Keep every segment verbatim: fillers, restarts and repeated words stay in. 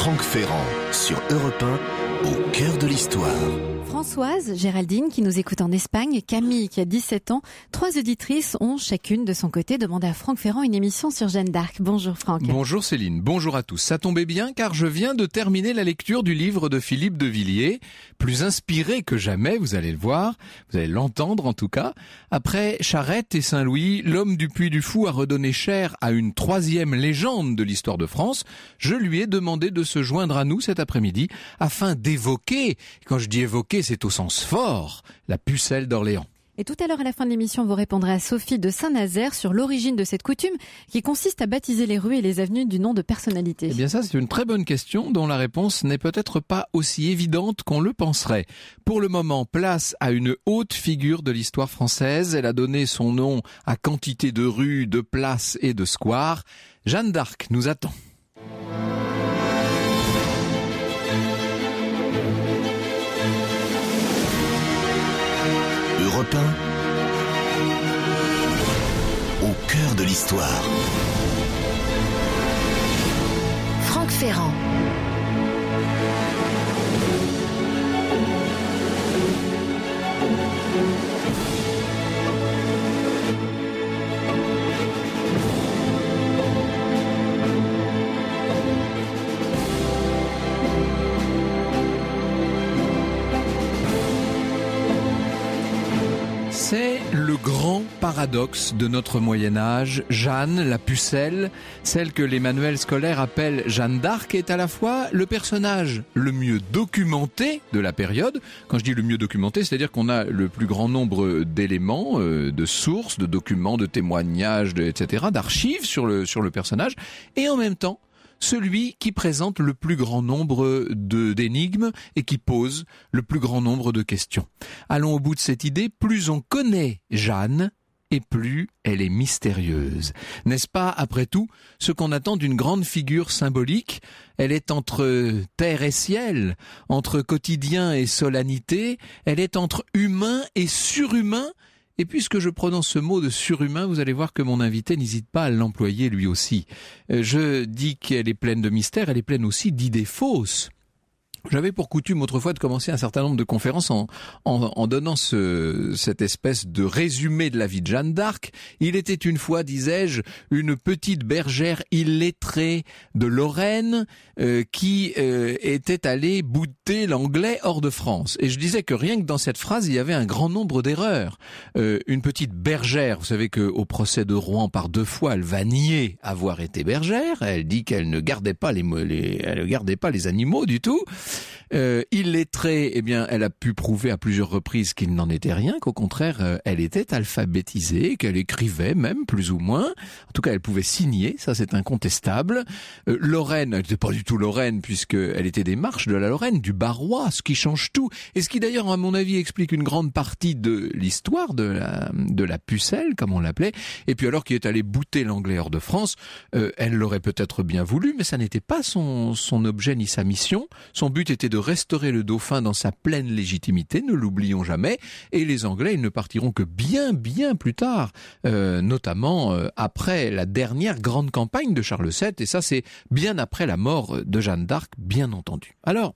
Franck Ferrand sur Europe un, au cœur de l'histoire. Françoise, Géraldine qui nous écoute en Espagne, Camille qui a dix-sept ans, trois auditrices ont chacune de son côté demandé à Franck Ferrand une émission sur Jeanne d'Arc. Bonjour Franck. Bonjour Céline, bonjour à tous. Ça tombait bien car je viens de terminer la lecture du livre de Philippe de Villiers, plus inspiré que jamais, vous allez le voir, vous allez l'entendre en tout cas. Après Charette et Saint-Louis, l'homme du Puy du Fou a redonné chair à une troisième légende de l'histoire de France. Je lui ai demandé de se joindre à nous cet après-midi afin d'évoquer, quand je dis évoquer, c'est au sens fort, la pucelle d'Orléans. Et tout à l'heure, à la fin de l'émission, vous répondrez à Sophie de Saint-Nazaire sur l'origine de cette coutume qui consiste à baptiser les rues et les avenues du nom de personnalités. Eh bien ça, c'est une très bonne question dont la réponse n'est peut-être pas aussi évidente qu'on le penserait. Pour le moment, place à une haute figure de l'histoire française. Elle a donné son nom à quantité de rues, de places et de squares. Jeanne d'Arc nous attend. Europe un, au cœur de l'histoire. Franck Ferrand. C'est le grand paradoxe de notre Moyen-Âge. Jeanne, la pucelle, celle que les manuels scolaires appellent Jeanne d'Arc, est à la fois le personnage le mieux documenté de la période. Quand je dis le mieux documenté, c'est-à-dire qu'on a le plus grand nombre d'éléments, euh, de sources, de documents, de témoignages, de, et cetera, d'archives sur le, sur le personnage, et en même temps, celui qui présente le plus grand nombre de, d'énigmes et qui pose le plus grand nombre de questions. Allons au bout de cette idée, plus on connaît Jeanne, et plus elle est mystérieuse. N'est-ce pas, après tout, ce qu'on attend d'une grande figure symbolique? Elle est entre terre et ciel, entre quotidien et solennité, elle est entre humain et surhumain. Et puisque je prononce ce mot de surhumain, vous allez voir que mon invité n'hésite pas à l'employer lui aussi. Je dis qu'elle est pleine de mystères, elle est pleine aussi d'idées fausses. J'avais pour coutume autrefois de commencer un certain nombre de conférences en, en, en donnant ce, cette espèce de résumé de la vie de Jeanne d'Arc. Il était une fois, disais-je, une petite bergère illettrée de Lorraine euh, qui euh, était allée bouter l'anglais hors de France. Et je disais que rien que dans cette phrase, il y avait un grand nombre d'erreurs. Euh, une petite bergère, vous savez qu'au procès de Rouen, par deux fois, elle va nier avoir été bergère. Elle dit qu'elle ne gardait pas les, les, elle ne gardait pas les animaux du tout. Euh, illettrée, eh bien, elle a pu prouver à plusieurs reprises qu'il n'en était rien, qu'au contraire, euh, elle était alphabétisée, qu'elle écrivait même, plus ou moins. En tout cas, elle pouvait signer, ça c'est incontestable. Euh, Lorraine, elle n'était pas du tout Lorraine, puisqu'elle était des Marches de la Lorraine, du Barrois, ce qui change tout. Et ce qui d'ailleurs, à mon avis, explique une grande partie de l'histoire de la, de la pucelle, comme on l'appelait. Et puis alors qu'il est allé bouter l'anglais hors de France, euh, elle l'aurait peut-être bien voulu, mais ça n'était pas son, son objet ni sa mission. Son but était de restaurer le dauphin dans sa pleine légitimité, ne l'oublions jamais, et les Anglais, ils ne partiront que bien, bien plus tard, euh, notamment euh, après la dernière grande campagne de Charles sept, et ça c'est bien après la mort de Jeanne d'Arc, bien entendu. Alors,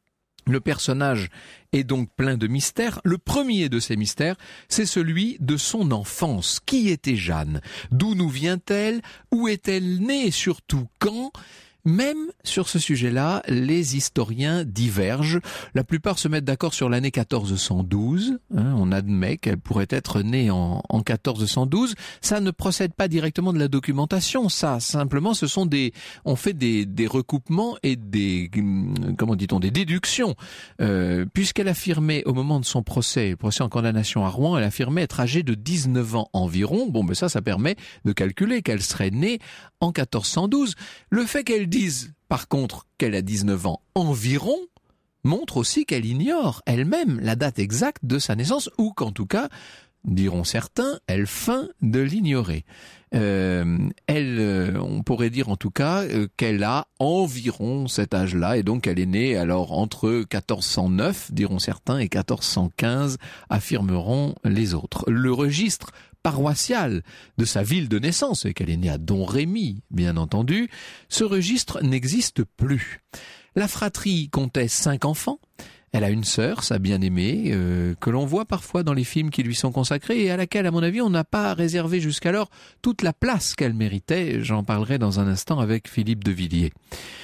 le personnage est donc plein de mystères. Le premier de ces mystères, c'est celui de son enfance. Qui était Jeanne? D'où nous vient-elle? Où est-elle née? Et surtout, quand? Même sur ce sujet-là, les historiens divergent. La plupart se mettent d'accord sur l'année quatorze cent douze. Hein, on admet qu'elle pourrait être née en, en quatorze cent douze. Ça ne procède pas directement de la documentation. Ça, simplement, ce sont des, on fait des, des recoupements et des, comment dit-on, des déductions. Euh, puisqu'elle affirmait au moment de son procès, le procès en condamnation à Rouen, elle affirmait être âgée de dix-neuf ans environ. Bon, ben ça, ça permet de calculer qu'elle serait née en quatorze cent douze. Le fait qu'elle dise, par contre, qu'elle a dix-neuf ans environ, montre aussi qu'elle ignore elle-même la date exacte de sa naissance, ou qu'en tout cas, diront certains, elle feint de l'ignorer. Euh, elle, euh, on pourrait dire en tout cas euh, qu'elle a environ cet âge-là, et donc elle est née alors entre quatorze cent neuf, diront certains, et quatorze cent quinze, affirmeront les autres. Le registre paroissiale de sa ville de naissance, et qu'elle est née à Domrémy, bien entendu, ce registre n'existe plus. La fratrie comptait cinq enfants. Elle a une sœur, sa bien-aimée, euh, que l'on voit parfois dans les films qui lui sont consacrés et à laquelle, à mon avis, on n'a pas réservé jusqu'alors toute la place qu'elle méritait. J'en parlerai dans un instant avec Philippe de Villiers.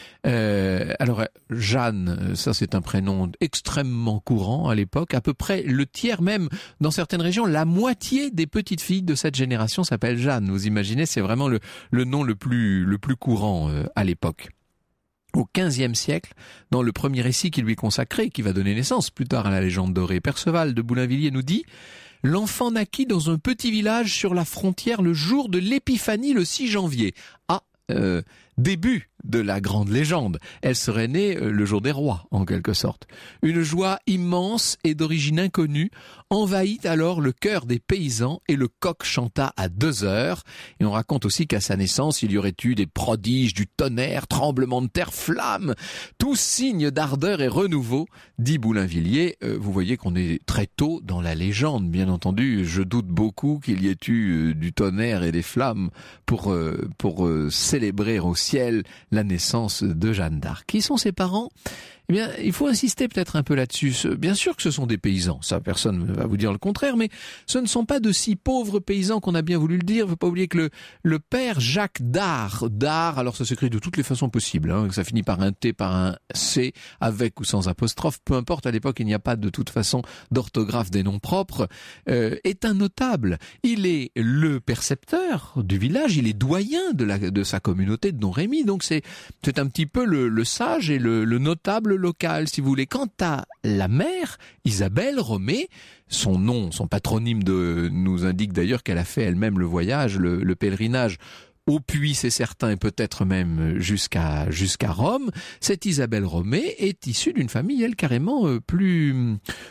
Euh, alors, Jeanne, ça c'est un prénom extrêmement courant à l'époque. À peu près le tiers, même dans certaines régions, la moitié des petites filles de cette génération s'appellent Jeanne. Vous imaginez, c'est vraiment le, le nom le plus, le plus courant euh, à l'époque. Au quinzième siècle, dans le premier récit qui lui est consacré, qui va donner naissance plus tard à la légende dorée, Perceval de Boulainvilliers nous dit « L'enfant naquit dans un petit village sur la frontière le jour de l'épiphanie, le six janvier. » Ah, euh, début de la grande légende. Elle serait née le jour des rois, en quelque sorte. Une joie immense et d'origine inconnue envahit alors le cœur des paysans et le coq chanta à deux heures. Et on raconte aussi qu'à sa naissance, il y aurait eu des prodiges, du tonnerre, tremblements de terre, flammes, tous signes d'ardeur et renouveau, dit Boulainvilliers. Euh, vous voyez qu'on est très tôt dans la légende, bien entendu. Je doute beaucoup qu'il y ait eu euh, du tonnerre et des flammes pour, euh, pour euh, célébrer au ciel la naissance de Jeanne d'Arc. Qui sont ses parents ? Eh bien, il faut insister peut-être un peu là-dessus. Bien sûr que ce sont des paysans, ça personne ne va vous dire le contraire, mais ce ne sont pas de si pauvres paysans qu'on a bien voulu le dire. Il ne faut pas oublier que le, le père Jacques d'Art, d'Art, alors ça s'écrit de toutes les façons possibles, hein, ça finit par un T, par un C, avec ou sans apostrophe, peu importe, à l'époque il n'y a pas de toute façon d'orthographe des noms propres, euh, est un notable. Il est le percepteur du village, il est doyen de, la, de sa communauté de Domrémy, donc c'est, c'est un petit peu le, le sage et le, le notable local, si vous voulez. Quant à la mère, Isabelle Romée, son nom, son patronyme de, nous indique d'ailleurs qu'elle a fait elle-même le voyage, le, le pèlerinage au Puy, c'est certain, et peut-être même jusqu'à jusqu'à Rome. Cette Isabelle Romée est issue d'une famille, elle, carrément euh, plus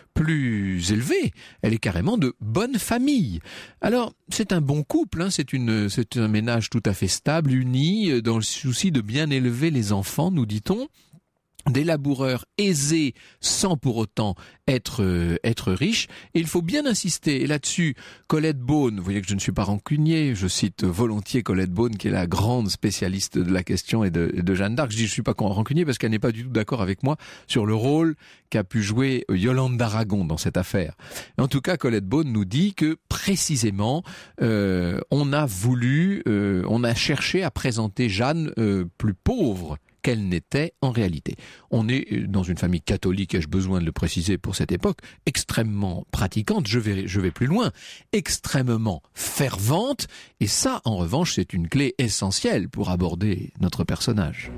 plus élevée. Elle est carrément de bonne famille. Alors, c'est un bon couple, hein, c'est une c'est un ménage tout à fait stable, uni, dans le souci de bien élever les enfants, nous dit-on. Des laboureurs aisés sans pour autant être euh, être riches. Et il faut bien insister. Et là-dessus, Colette Beaune, vous voyez que je ne suis pas rancunier, je cite volontiers Colette Beaune, qui est la grande spécialiste de la question et de, de Jeanne d'Arc. Je dis je suis pas rancunier parce qu'elle n'est pas du tout d'accord avec moi sur le rôle qu'a pu jouer Yolande d'Aragon dans cette affaire. En tout cas, Colette Beaune nous dit que précisément, euh, on a voulu, euh, on a cherché à présenter Jeanne euh, plus pauvre qu'elle n'était en réalité. On est dans une famille catholique, ai-je besoin de le préciser pour cette époque, extrêmement pratiquante, je vais, je vais plus loin, extrêmement fervente, et ça, en revanche, c'est une clé essentielle pour aborder notre personnage.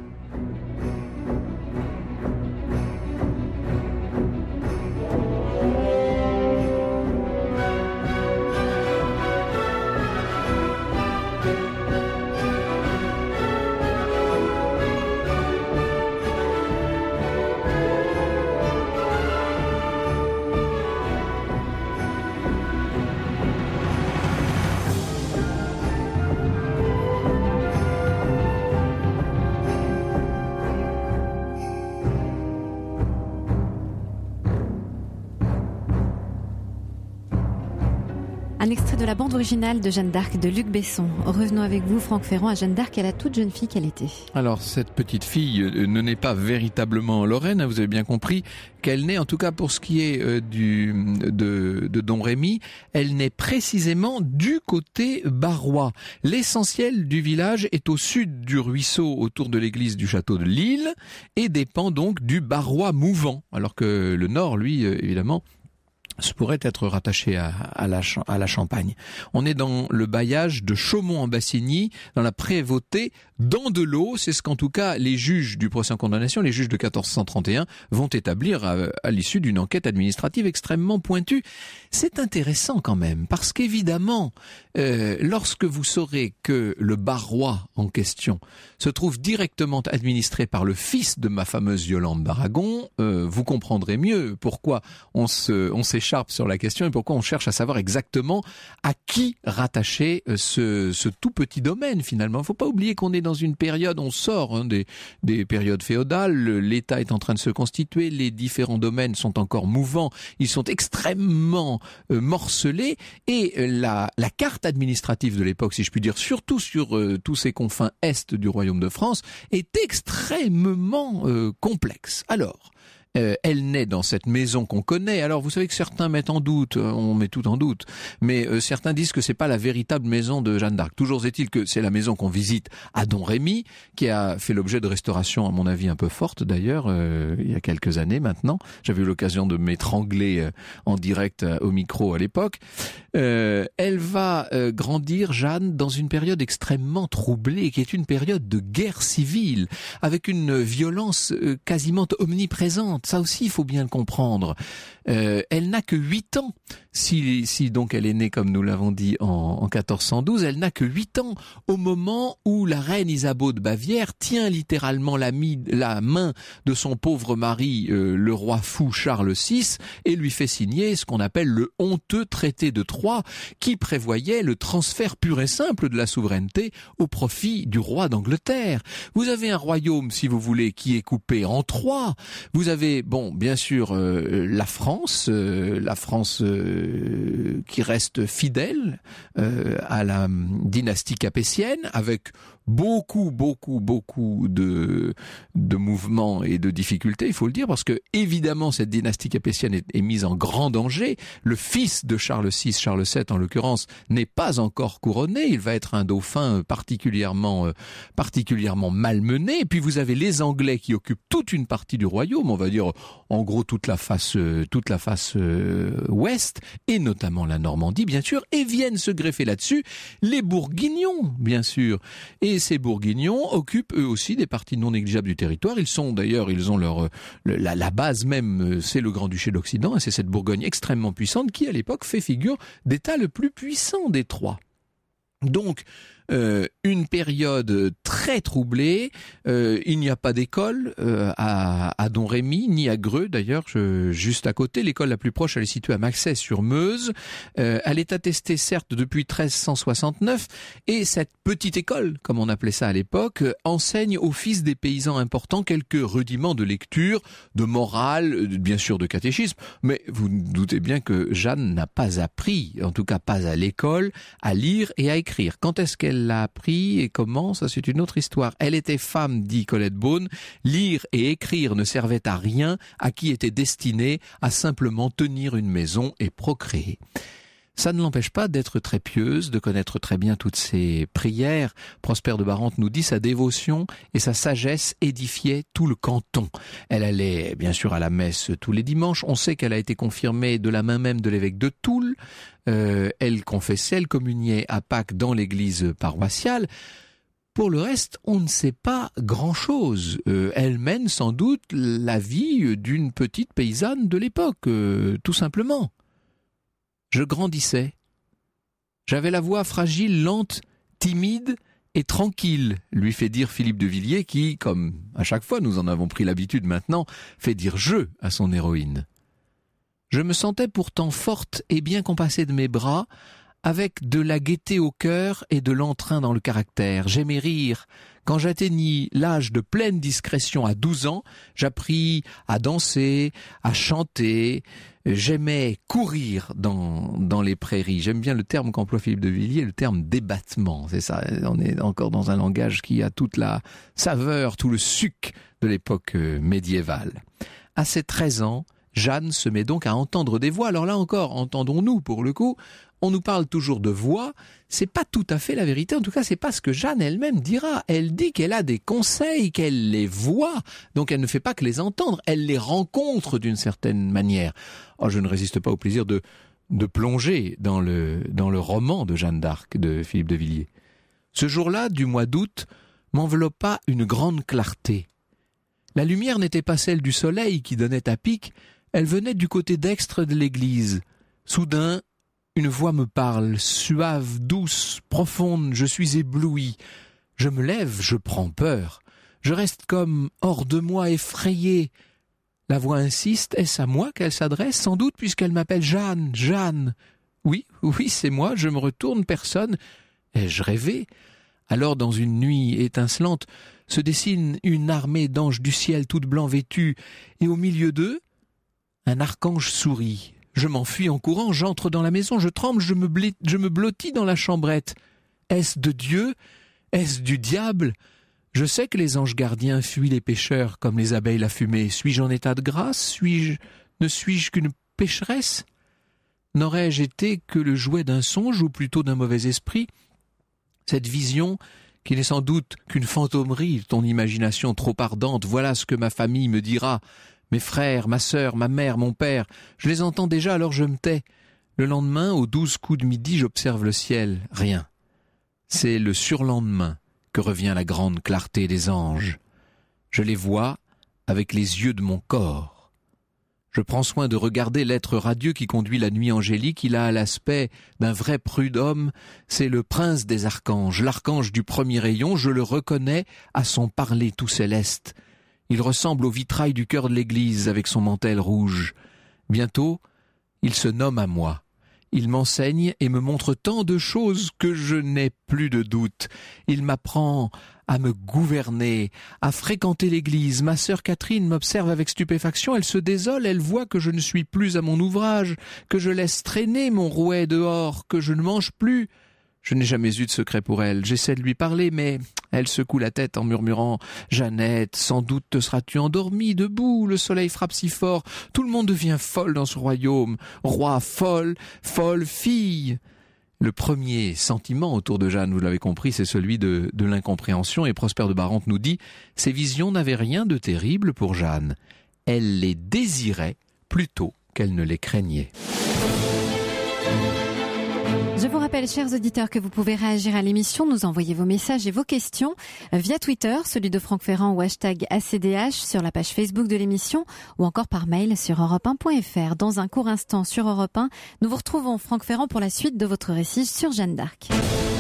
Un extrait de la bande originale de Jeanne d'Arc de Luc Besson. Revenons avec vous, Franck Ferrand, à Jeanne d'Arc, à la toute jeune fille qu'elle était. Alors, cette petite fille ne naît pas véritablement en Lorraine, vous avez bien compris qu'elle naît, en tout cas pour ce qui est euh, du, de, de Domrémy, elle naît précisément du côté barrois. L'essentiel du village est au sud du ruisseau autour de l'église du château de Lille et dépend donc du barrois mouvant, alors que le nord, lui, euh, évidemment, ce pourrait être rattaché à, à, la, à la Champagne. On est dans le bailliage de Chaumont-en-Bassigny, dans la prévôté d'Andelot. C'est ce qu'en tout cas les juges du procès en condamnation, les juges de quatorze cent trente et un, vont établir à, à l'issue d'une enquête administrative extrêmement pointue. C'est intéressant quand même, parce qu'évidemment, euh, lorsque vous saurez que le barrois en question se trouve directement administré par le fils de ma fameuse Yolande d'Aragon, euh, vous comprendrez mieux pourquoi on se, on s'échappe s'écharpe sur la question et pourquoi on cherche à savoir exactement à qui rattacher ce, ce tout petit domaine finalement. Il ne faut pas oublier qu'on est dans une période, on sort hein, des, des périodes féodales, l'État est en train de se constituer, les différents domaines sont encore mouvants, ils sont extrêmement euh, morcelés et la, la carte administrative de l'époque, si je puis dire, surtout sur euh, tous ces confins est du royaume de France, est extrêmement euh, complexe. Alors, Euh, elle naît dans cette maison qu'on connaît. Alors vous savez que certains mettent en doute, on met tout en doute, mais euh, certains disent que c'est pas la véritable maison de Jeanne d'Arc. Toujours est-il que c'est la maison qu'on visite à Domrémy, qui a fait l'objet de restaurations à mon avis un peu fortes d'ailleurs, euh, il y a quelques années maintenant. J'avais eu l'occasion de m'étrangler euh, en direct euh, au micro à l'époque. Euh, elle va euh, grandir, Jeanne, dans une période extrêmement troublée, qui est une période de guerre civile, avec une violence euh, quasiment omniprésente. Ça aussi, il faut bien le comprendre. Euh, elle n'a que huit ans. Si, si donc elle est née, comme nous l'avons dit, en, en quatorze cent douze, elle n'a que huit ans au moment où la reine Isabeau de Bavière tient littéralement la, mi, la main de son pauvre mari, euh, le roi fou Charles six, et lui fait signer ce qu'on appelle le honteux traité de Troyes, qui prévoyait le transfert pur et simple de la souveraineté au profit du roi d'Angleterre. Vous avez un royaume, si vous voulez, qui est coupé en trois. Vous avez, bon, bien sûr, euh, la France, euh, la France euh, qui reste fidèle euh, à la dynastie capétienne, avec beaucoup, beaucoup, beaucoup de, de mouvements et de difficultés, il faut le dire, parce que évidemment cette dynastie capétienne est, est mise en grand danger. Le fils de Charles six, Charles sept en l'occurrence, n'est pas encore couronné. Il va être un dauphin particulièrement, euh, particulièrement malmené. Et puis vous avez les Anglais qui occupent toute une partie du royaume, on va dire en gros toute la face, euh, toute la face euh, ouest, et notamment la Normandie, bien sûr, et viennent se greffer là-dessus les Bourguignons, bien sûr. Et ces Bourguignons occupent eux aussi des parties non négligeables du territoire. Ils sont d'ailleurs, ils ont leur la, la base même, c'est le Grand-Duché d'Occident, et c'est cette Bourgogne extrêmement puissante qui à l'époque fait figure d'État le plus puissant des trois. Donc, euh, une période très troublée. Euh, il n'y a pas d'école euh, à, à Domrémy, ni à Greux d'ailleurs, je, juste à côté. L'école la plus proche, elle est située à Maxès-sur-Meuse. Euh, elle est attestée certes depuis treize cent soixante-neuf, et cette petite école, comme on appelait ça à l'époque, enseigne aux fils des paysans importants quelques rudiments de lecture, de morale, bien sûr de catéchisme. Mais vous doutez bien que Jeanne n'a pas appris, en tout cas pas à l'école, à lire et à écrire. Quand est-ce qu'elle l'a appris et comment, ça c'est une autre histoire. Elle était femme, dit Colette Beaune. Lire et écrire ne servait à rien à qui était destiné à simplement tenir une maison et procréer. Ça ne l'empêche pas d'être très pieuse, de connaître très bien toutes ses prières. Prosper de Barante nous dit sa dévotion et sa sagesse édifiaient tout le canton. Elle allait bien sûr à la messe tous les dimanches. On sait qu'elle a été confirmée de la main même de l'évêque de Toul. Euh, elle confessait, elle communiait à Pâques dans l'église paroissiale. Pour le reste, on ne sait pas grand-chose. Euh, elle mène sans doute la vie d'une petite paysanne de l'époque, euh, tout simplement. Je grandissais. J'avais la voix fragile, lente, timide et tranquille, lui fait dire Philippe de Villiers qui, comme à chaque fois nous en avons pris l'habitude maintenant, fait dire je à son héroïne. Je me sentais pourtant forte et bien compassée de mes bras, avec de la gaieté au cœur et de l'entrain dans le caractère. J'aimais rire. Quand j'atteignis l'âge de pleine discrétion à douze ans, j'appris à danser, à chanter. J'aimais courir dans, dans les prairies. J'aime bien le terme qu'emploie Philippe de Villiers, le terme d'ébattement. C'est ça, on est encore dans un langage qui a toute la saveur, tout le suc de l'époque médiévale. À ses treize ans, Jeanne se met donc à entendre des voix. Alors là encore, entendons-nous pour le coup, on nous parle toujours de voix, c'est pas tout à fait la vérité, en tout cas c'est pas ce que Jeanne elle-même dira. Elle dit qu'elle a des conseils, qu'elle les voit, donc elle ne fait pas que les entendre, elle les rencontre d'une certaine manière. Oh, je ne résiste pas au plaisir de, de plonger dans le, dans le roman de Jeanne d'Arc de Philippe de Villiers. Ce jour-là, du mois d'août, m'enveloppa une grande clarté. La lumière n'était pas celle du soleil qui donnait à pic, elle venait du côté dextre de l'église. Soudain, une voix me parle, suave, douce, profonde, je suis ébloui. Je me lève, je prends peur. Je reste comme hors de moi, effrayé. La voix insiste, est-ce à moi qu'elle s'adresse? Sans doute, puisqu'elle m'appelle Jeanne, Jeanne. Oui, oui, c'est moi, je me retourne, personne. Ai-je rêvé? Alors, dans une nuit étincelante, se dessine une armée d'anges du ciel toutes blancs vêtus, et au milieu d'eux, un archange sourit. Je m'enfuis en courant, j'entre dans la maison, je tremble, je me, bl- je me blottis dans la chambrette. Est-ce de Dieu? Est-ce du diable? Je sais que les anges gardiens fuient les pécheurs comme les abeilles la fumée. Suis-je en état de grâce? Suis-je, ne suis-je qu'une pécheresse? N'aurais-je été que le jouet d'un songe ou plutôt d'un mauvais esprit? Cette vision, qui n'est sans doute qu'une fantômerie, ton imagination trop ardente, voilà ce que ma famille me dira. Mes frères, ma sœur, ma mère, mon père, je les entends déjà, alors je me tais. Le lendemain, aux douze coups de midi, j'observe le ciel. Rien. C'est le surlendemain que revient la grande clarté des anges. Je les vois avec les yeux de mon corps. Je prends soin de regarder l'être radieux qui conduit la nuit angélique. Il a l'aspect d'un vrai prud'homme. C'est le prince des archanges, l'archange du premier rayon. Je le reconnais à son parler tout céleste. Il ressemble au vitrail du chœur de l'église avec son mantel rouge. Bientôt, il se nomme à moi. Il m'enseigne et me montre tant de choses que je n'ai plus de doute. Il m'apprend à me gouverner, à fréquenter l'église. Ma sœur Catherine m'observe avec stupéfaction. Elle se désole, elle voit que je ne suis plus à mon ouvrage, que je laisse traîner mon rouet dehors, que je ne mange plus. Je n'ai jamais eu de secret pour elle. J'essaie de lui parler, mais elle secoue la tête en murmurant « Jeannette, sans doute te seras-tu endormie, debout, le soleil frappe si fort. Tout le monde devient folle dans ce royaume. Roi folle, folle fille. » Le premier sentiment autour de Jeanne, vous l'avez compris, c'est celui de, de l'incompréhension. Et Prosper de Barante nous dit « Ces visions n'avaient rien de terrible pour Jeanne. Elle les désirait plutôt qu'elle ne les craignait. » Je vous rappelle, chers auditeurs, que vous pouvez réagir à l'émission, nous envoyer vos messages et vos questions via Twitter, celui de Franck Ferrand ou hashtag A C D H sur la page Facebook de l'émission ou encore par mail sur europe un point f r. Dans un court instant sur Europe un, nous vous retrouvons Franck Ferrand pour la suite de votre récit sur Jeanne d'Arc.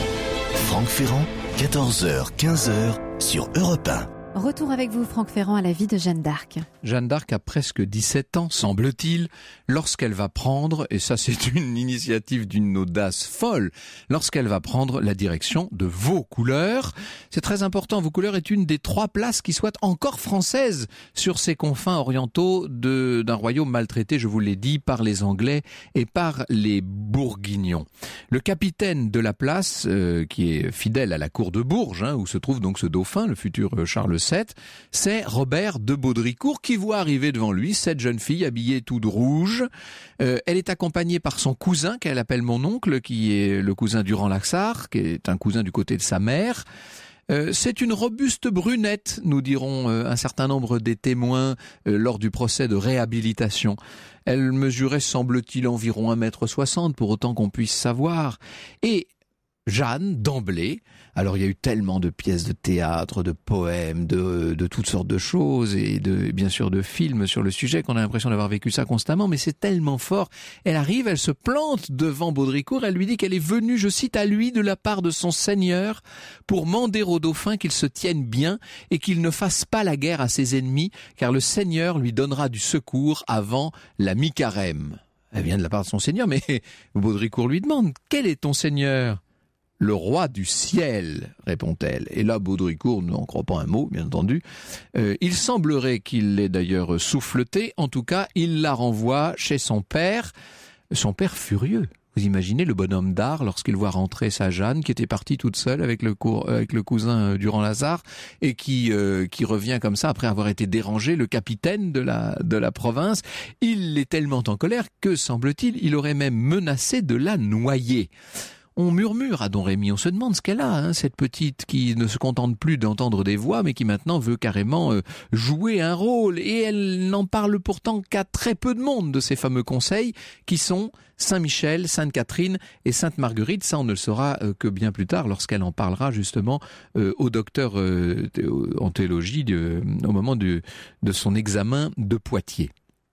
Franck Ferrand, quatorze heures quinze sur Europe un. Retour avec vous, Franck Ferrand, à la vie de Jeanne d'Arc. Jeanne d'Arc a presque dix-sept ans, semble-t-il, lorsqu'elle va prendre, et ça c'est une initiative d'une audace folle, lorsqu'elle va prendre la direction de Vaucouleurs. C'est très important, Vaucouleurs est une des trois places qui soient encore françaises sur ces confins orientaux de, d'un royaume maltraité, je vous l'ai dit, par les Anglais et par les Bourguignons. Le capitaine de la place, euh, qui est fidèle à la cour de Bourges, hein, où se trouve donc ce dauphin, le futur Charles sept, c'est Robert de Baudricourt qui voit arriver devant lui cette jeune fille habillée toute rouge. Euh, elle est accompagnée par son cousin qu'elle appelle mon oncle, qui est le cousin Durand-Laxart, qui est un cousin du côté de sa mère. Euh, c'est une robuste brunette, nous dirons euh, un certain nombre des témoins euh, lors du procès de réhabilitation. Elle mesurait, semble-t-il, environ un mètre soixante, pour autant qu'on puisse savoir. Et Jeanne, d'emblée, alors il y a eu tellement de pièces de théâtre, de poèmes, de, de toutes sortes de choses et de, bien sûr de films sur le sujet qu'on a l'impression d'avoir vécu ça constamment, mais c'est tellement fort. Elle arrive, elle se plante devant Baudricourt, elle lui dit qu'elle est venue, je cite, à lui de la part de son seigneur pour mander au dauphin qu'il se tienne bien et qu'il ne fasse pas la guerre à ses ennemis, car le seigneur lui donnera du secours avant la mi-carême. Elle vient de la part de son seigneur, mais Baudricourt lui demande « Quel est ton seigneur ?» « Le roi du ciel, répond-elle. Et là, Baudricourt n'en croit pas un mot, bien entendu. Euh, il semblerait qu'il l'ait d'ailleurs souffleté. En tout cas, il la renvoie chez son père. Son père furieux. Vous imaginez le bonhomme d'art lorsqu'il voit rentrer sa Jeanne, qui était partie toute seule avec le, cour, avec le cousin Durand-Laxart, et qui, euh, qui revient comme ça après avoir été dérangé, le capitaine de la, de la province. Il est tellement en colère que, semble-t-il, il aurait même menacé de la noyer. On murmure à Don Rémy, on se demande ce qu'elle a, hein, cette petite qui ne se contente plus d'entendre des voix, mais qui maintenant veut carrément euh, jouer un rôle. Et elle n'en parle pourtant qu'à très peu de monde de ces fameux conseils qui sont Saint-Michel, Sainte-Catherine et Sainte-Marguerite. Ça, on ne le saura euh, que bien plus tard lorsqu'elle en parlera justement euh, au docteur euh, en théologie de, au moment de, de son examen de Poitiers.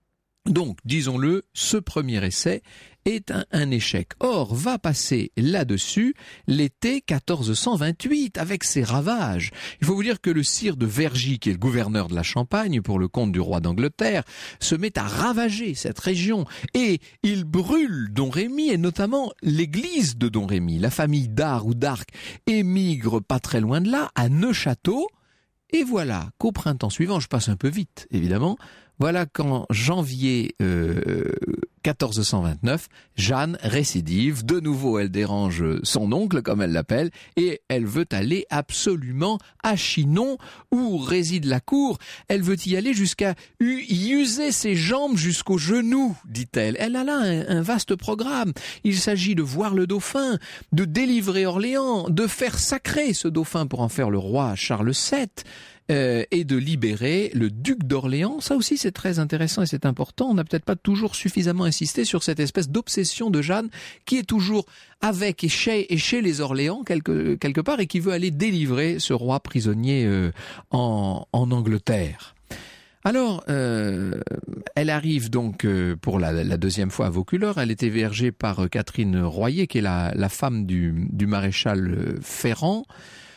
Donc, disons-le, ce premier essai est un, un échec. Or, va passer là-dessus l'été quatorze cent vingt-huit avec ses ravages. Il faut vous dire que le sire de Vergy, qui est le gouverneur de la Champagne pour le compte du roi d'Angleterre, se met à ravager cette région et il brûle Domrémy et notamment l'église de Domrémy. La famille d'Ar ou d'Arc émigre pas très loin de là, à Neufchâteau. Et voilà qu'au printemps suivant, je passe un peu vite évidemment, voilà qu'en janvier euh, quatorze cent vingt-neuf, Jeanne récidive, de nouveau elle dérange son oncle comme elle l'appelle, et elle veut aller absolument à Chinon où réside la cour. Elle veut y aller jusqu'à y user ses jambes jusqu'aux genoux, dit-elle. Elle a là un, un vaste programme. Il s'agit de voir le dauphin, de délivrer Orléans, de faire sacrer ce dauphin pour en faire le roi Charles sept. Euh, et de libérer le duc d'Orléans. Ça aussi c'est très intéressant et c'est important. On n'a peut-être pas toujours suffisamment insisté sur cette espèce d'obsession de Jeanne qui est toujours avec et chez, et chez les Orléans quelque, quelque part et qui veut aller délivrer ce roi prisonnier euh, en, en Angleterre. Alors, euh, elle arrive donc euh, pour la, la deuxième fois à Vaucouleurs. Elle est hébergée par euh, Catherine Royer, qui est la, la femme du, du maréchal euh, Ferrand.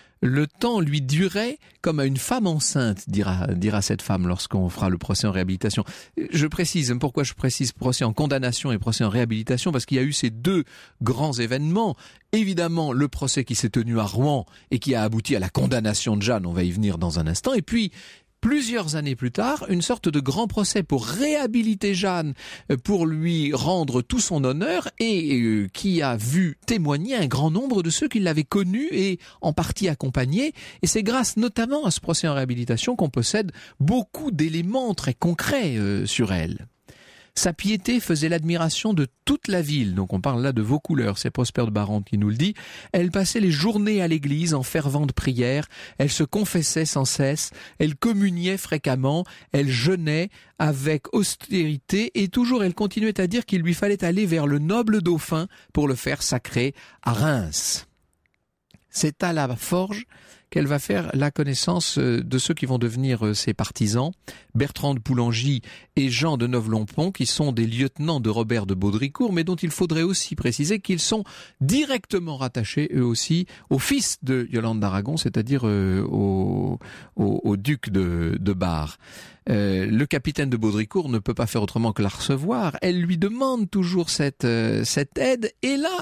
Le temps lui durait comme à une femme enceinte, dira, dira cette femme lorsqu'on fera le procès en réhabilitation. Je précise, pourquoi je précise procès en condamnation et procès en réhabilitation, parce qu'il y a eu ces deux grands événements. Évidemment, le procès qui s'est tenu à Rouen et qui a abouti à la condamnation de Jeanne, on va y venir dans un instant, et puis plusieurs années plus tard, une sorte de grand procès pour réhabiliter Jeanne, pour lui rendre tout son honneur et euh, qui a vu témoigner un grand nombre de ceux qui l'avaient connue et en partie accompagnée. Et c'est grâce notamment à ce procès en réhabilitation qu'on possède beaucoup d'éléments très concrets euh, sur elle. Sa piété faisait l'admiration de toute la ville. Donc on parle là de Vaucouleurs, c'est Prosper de Barante qui nous le dit. Elle passait les journées à l'église en fervente prière. Elle se confessait sans cesse. Elle communiait fréquemment. Elle jeûnait avec austérité. Et toujours elle continuait à dire qu'il lui fallait aller vers le noble dauphin pour le faire sacrer à Reims. C'est à la forge qu'elle va faire la connaissance de ceux qui vont devenir ses partisans, Bertrand de Poulengy et Jean de Novlompont, qui sont des lieutenants de Robert de Baudricourt, mais dont il faudrait aussi préciser qu'ils sont directement rattachés, eux aussi, au fils de Yolande d'Aragon, c'est-à-dire euh, au, au, au duc de, de Bar. Euh, le capitaine de Baudricourt ne peut pas faire autrement que la recevoir. Elle lui demande toujours cette, euh, cette aide, et là,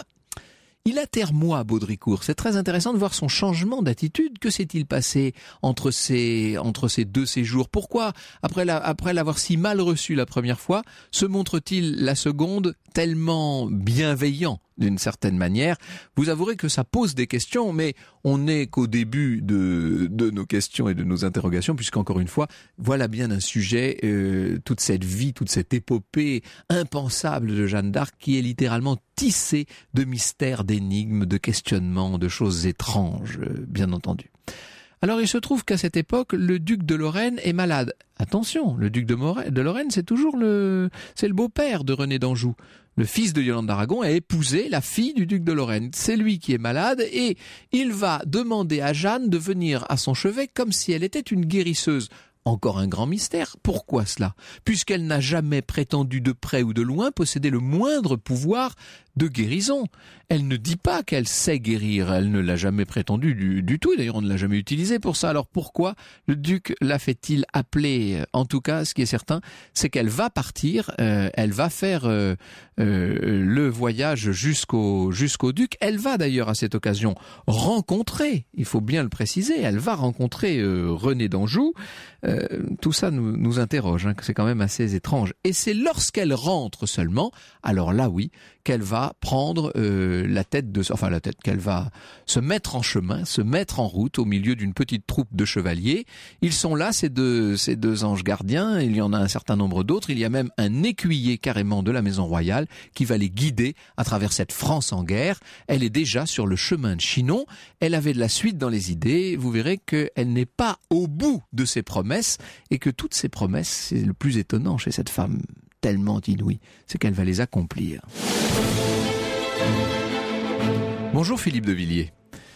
il attermoie Baudricourt. C'est très intéressant de voir son changement d'attitude. Que s'est-il passé entre ces, entre ces deux séjours? Pourquoi, après, la, après l'avoir si mal reçu la première fois, se montre-t-il la seconde tellement bienveillant d'une certaine manière? Vous avouerez que ça pose des questions, mais on n'est qu'au début de, de nos questions et de nos interrogations, puisqu'encore une fois, voilà bien un sujet, euh, toute cette vie, toute cette épopée impensable de Jeanne d'Arc qui est littéralement tissée de mystères, d'énigmes, de questionnements, de choses étranges, euh, bien entendu. Alors il se trouve qu'à cette époque, le duc de Lorraine est malade. Attention, le duc de, Morè- de Lorraine, c'est toujours le, c'est le beau-père de René d'Anjou. Le fils de Yolande d'Aragon a épousé la fille du duc de Lorraine. C'est lui qui est malade et il va demander à Jeanne de venir à son chevet comme si elle était une guérisseuse. Encore un grand mystère. Pourquoi cela? Puisqu'elle n'a jamais prétendu de près ou de loin posséder le moindre pouvoir de guérison. Elle ne dit pas qu'elle sait guérir, elle ne l'a jamais prétendu du, du tout, d'ailleurs on ne l'a jamais utilisé pour ça. Alors pourquoi le duc la fait-il appeler? En tout cas, ce qui est certain, c'est qu'elle va partir, euh, elle va faire euh, euh, le voyage jusqu'au, jusqu'au duc. Elle va d'ailleurs à cette occasion rencontrer, il faut bien le préciser, elle va rencontrer euh, René d'Anjou. Euh, tout ça nous, nous interroge, hein, c'est quand même assez étrange. Et c'est lorsqu'elle rentre seulement, alors là oui, qu'elle va prendre euh, la tête de, enfin la tête, qu'elle va se mettre en chemin, se mettre en route au milieu d'une petite troupe de chevaliers. Ils sont là, ces deux, ces deux anges gardiens. Il y en a un certain nombre d'autres. Il y a même un écuyer carrément de la maison royale qui va les guider à travers cette France en guerre. Elle est déjà sur le chemin de Chinon. Elle avait de la suite dans les idées. Vous verrez qu'elle n'est pas au bout de ses promesses et que toutes ces promesses, c'est le plus étonnant chez cette femme tellement inouïe, c'est qu'elle va les accomplir. Bonjour Philippe de Villiers.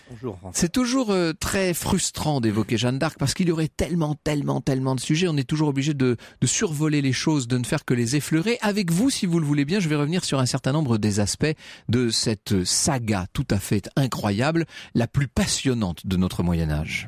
Bonjour. C'est toujours euh, très frustrant d'évoquer Jeanne d'Arc parce qu'il y aurait tellement, tellement, tellement de sujets. On est toujours obligé de, de survoler les choses, de ne faire que les effleurer. Avec vous, si vous le voulez bien, je vais revenir sur un certain nombre des aspects de cette saga tout à fait incroyable, la plus passionnante de notre Moyen-Âge.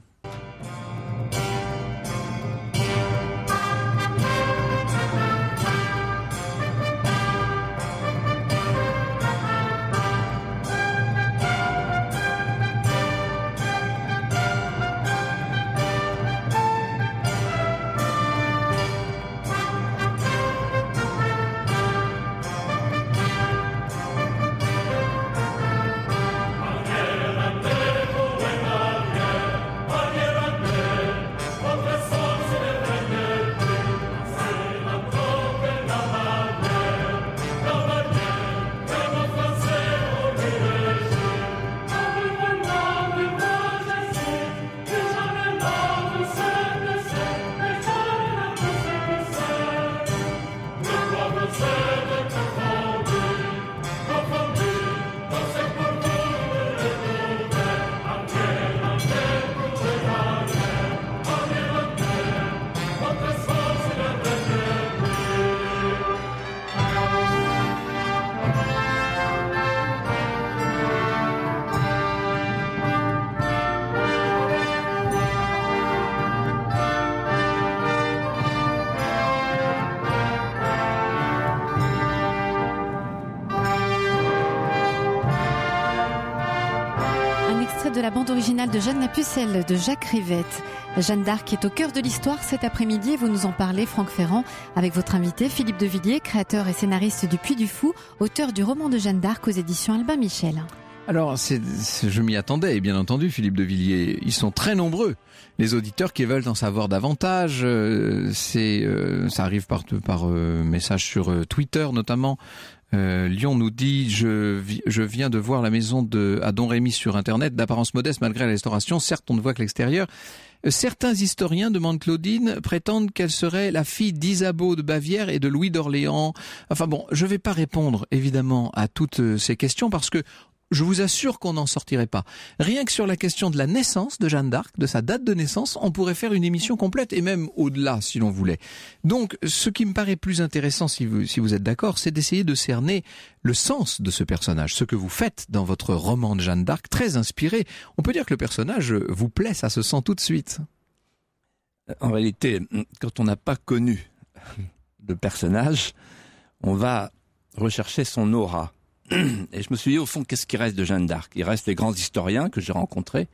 De la bande originale de Jeanne la Pucelle de Jacques Rivette. Jeanne d'Arc est au cœur de l'histoire cet après-midi et vous nous en parlez, Franck Ferrand, avec votre invité Philippe de Villiers, créateur et scénariste du Puy du Fou, auteur du roman de Jeanne d'Arc aux éditions Albin Michel. Alors, c'est, c'est, je m'y attendais, et bien entendu, Philippe de Villiers, ils sont très nombreux, les auditeurs qui veulent en savoir davantage. Euh, c'est, euh, ça arrive par, par euh, message sur euh, Twitter notamment. Euh, Lyon nous dit je, je viens de voir la maison de à Don Rémy sur internet, d'apparence modeste malgré la restauration. Certes, on ne voit que l'extérieur. Euh, certains historiens, demande Claudine, prétendent qu'elle serait la fille d'Isabeau de Bavière et de Louis d'Orléans. Enfin bon, je ne vais pas répondre évidemment à toutes ces questions parce que je vous assure qu'on n'en sortirait pas. Rien que sur la question de la naissance de Jeanne d'Arc, de sa date de naissance, on pourrait faire une émission complète et même au-delà si l'on voulait. Donc, ce qui me paraît plus intéressant, si vous, si vous êtes d'accord, c'est d'essayer de cerner le sens de ce personnage, ce que vous faites dans votre roman de Jeanne d'Arc, très inspiré. On peut dire que le personnage vous plaît, ça se sent tout de suite. En réalité, quand on n'a pas connu le personnage, on va rechercher son aura. Et je me suis dit, au fond, qu'est-ce qui reste de Jeanne d'Arc ? Il reste les grands historiens que j'ai rencontrés,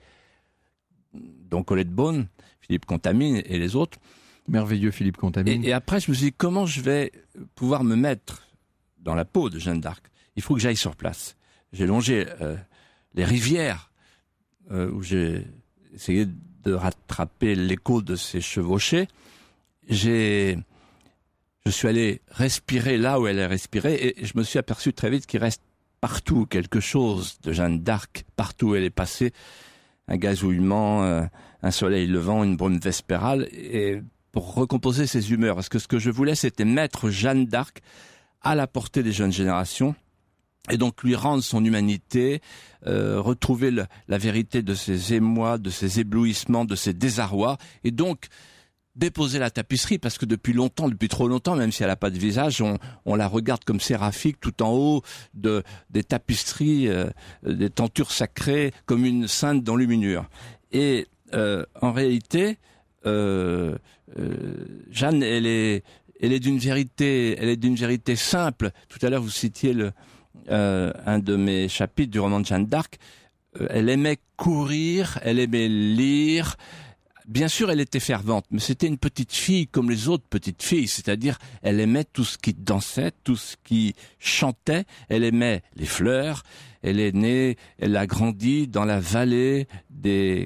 dont Colette Beaune, Philippe Contamine et les autres. Merveilleux Philippe Contamine. Et, et après, je me suis dit, comment je vais pouvoir me mettre dans la peau de Jeanne d'Arc ? Il faut que j'aille sur place. J'ai longé euh, les rivières, euh, où j'ai essayé de rattraper l'écho de ses chevauchées. J'ai... Je suis allé respirer là où elle a respiré et je me suis aperçu très vite qu'il reste partout quelque chose de Jeanne d'Arc, partout où elle est passée, un gazouillement, euh, un soleil levant, une brume vespérale, et pour recomposer ses humeurs. Parce que ce que je voulais, c'était mettre Jeanne d'Arc à la portée des jeunes générations, et donc lui rendre son humanité, euh, retrouver le, la vérité de ses émois, de ses éblouissements, de ses désarrois, et donc déposer la tapisserie, parce que depuis longtemps, depuis trop longtemps, même si elle n'a pas de visage, on, on la regarde comme séraphique tout en haut de, des tapisseries, euh, des tentures sacrées, comme une sainte d'enluminure. Et euh, en réalité, euh, euh, Jeanne, elle est, elle est d'une vérité, elle est d'une vérité simple. Tout à l'heure, vous citiez le, euh, un de mes chapitres du roman de Jeanne d'Arc. Euh, elle aimait courir, elle aimait lire. Bien sûr, elle était fervente, mais c'était une petite fille comme les autres petites filles, c'est-à-dire elle aimait tout ce qui dansait, tout ce qui chantait, elle aimait les fleurs, elle est née, elle a grandi dans la vallée des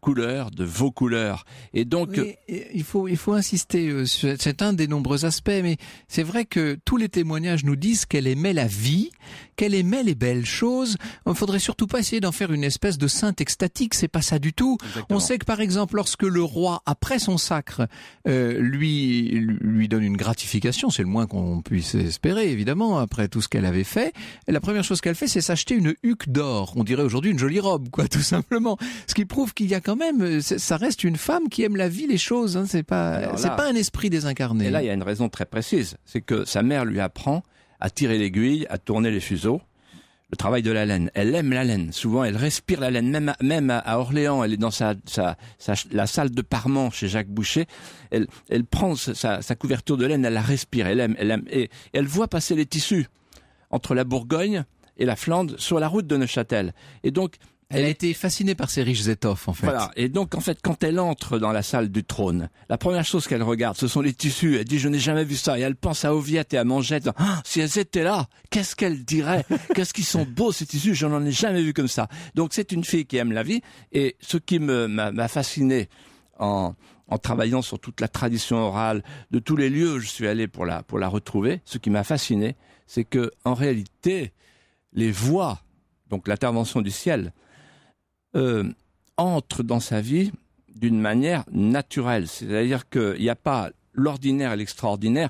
couleurs, de vos couleurs. Et donc, oui, il faut il faut insister. C'est un des nombreux aspects, mais c'est vrai que tous les témoignages nous disent qu'elle aimait la vie, qu'elle aimait les belles choses. Il faudrait surtout pas essayer d'en faire une espèce de sainte extatique. C'est pas ça du tout. Exactement. On sait que par exemple, lorsque le roi, après son sacre, euh, lui lui donne une gratification, c'est le moins qu'on puisse espérer, évidemment, après tout ce qu'elle avait fait. Et la première chose qu'elle fait, c'est s'acheter une huque d'or. On dirait aujourd'hui une jolie robe, quoi, tout simplement. Ce qui prouve qu'il y a quand même, ça reste une femme qui aime la vie, les choses. Hein, c'est pas, là, c'est pas un esprit désincarné. Et là, il y a une raison très précise, c'est que sa mère lui apprend à tirer l'aiguille, à tourner les fuseaux, le travail de la laine. Elle aime la laine. Souvent, elle respire la laine. Même à, même à Orléans, elle est dans sa, sa, sa la salle de parement chez Jacques Boucher. Elle, elle prend sa, sa couverture de laine, elle la respire. Elle aime, elle aime, et elle voit passer les tissus entre la Bourgogne et la Flandre sur la route de Neuchâtel. Et donc, Elle a été fascinée par ces riches étoffes, en fait. Voilà. Et donc, en fait, quand elle entre dans la salle du trône, la première chose qu'elle regarde, ce sont les tissus. Elle dit, je n'ai jamais vu ça. Et elle pense à Oviette et à Mangette. Ah, si elles étaient là, qu'est-ce qu'elles diraient? Qu'est-ce qu'ils sont beaux, ces tissus? Je n'en ai jamais vu comme ça. Donc, c'est une fille qui aime la vie. Et ce qui me, m'a, m'a fasciné en, en travaillant sur toute la tradition orale de tous les lieux où je suis allé pour la, pour la retrouver, ce qui m'a fasciné, c'est que, en réalité, les voix, donc l'intervention du ciel, Euh, entre dans sa vie d'une manière naturelle. C'est-à-dire qu'il n'y a pas l'ordinaire et l'extraordinaire.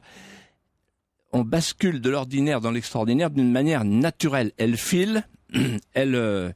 On bascule de l'ordinaire dans l'extraordinaire d'une manière naturelle. Elle file, elle euh,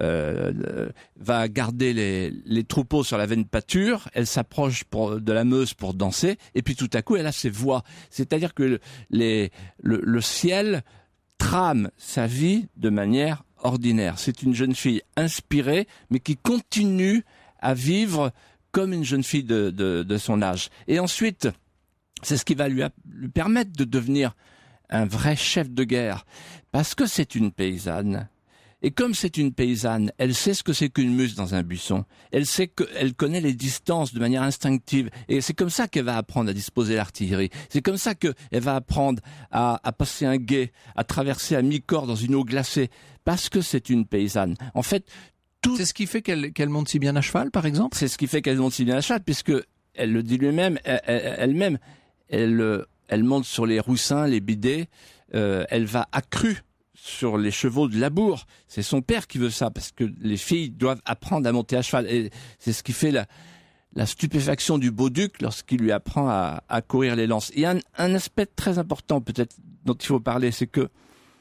euh, va garder les, les troupeaux sur la veine pâture, elle s'approche pour, de la Meuse pour danser, et puis tout à coup, elle a ses voix. C'est-à-dire que les, le, le ciel trame sa vie de manière ordinaire. C'est une jeune fille inspirée, mais qui continue à vivre comme une jeune fille de, de, de son âge. Et ensuite, c'est ce qui va lui, lui permettre de devenir un vrai chef de guerre. Parce que c'est une paysanne. Et comme c'est une paysanne, elle sait ce que c'est qu'une muse dans un buisson. Elle sait qu'elle connaît les distances de manière instinctive. Et c'est comme ça qu'elle va apprendre à disposer l'artillerie. C'est comme ça qu'elle va apprendre à, à passer un gué, à traverser à mi-corps dans une eau glacée. Parce que c'est une paysanne. En fait, tout... C'est ce qui fait qu'elle, qu'elle monte si bien à cheval, par exemple? C'est ce qui fait qu'elle monte si bien à cheval, puisque elle le dit lui-même, elle, elle, elle-même, elle, elle monte sur les roussins, les bidets, euh, elle va accrue sur les chevaux de labour. C'est son père qui veut ça, parce que les filles doivent apprendre à monter à cheval. Et c'est ce qui fait la, la stupéfaction du beau-duc lorsqu'il lui apprend à, à courir les lances. Il y a un, un aspect très important, peut-être, dont il faut parler, c'est que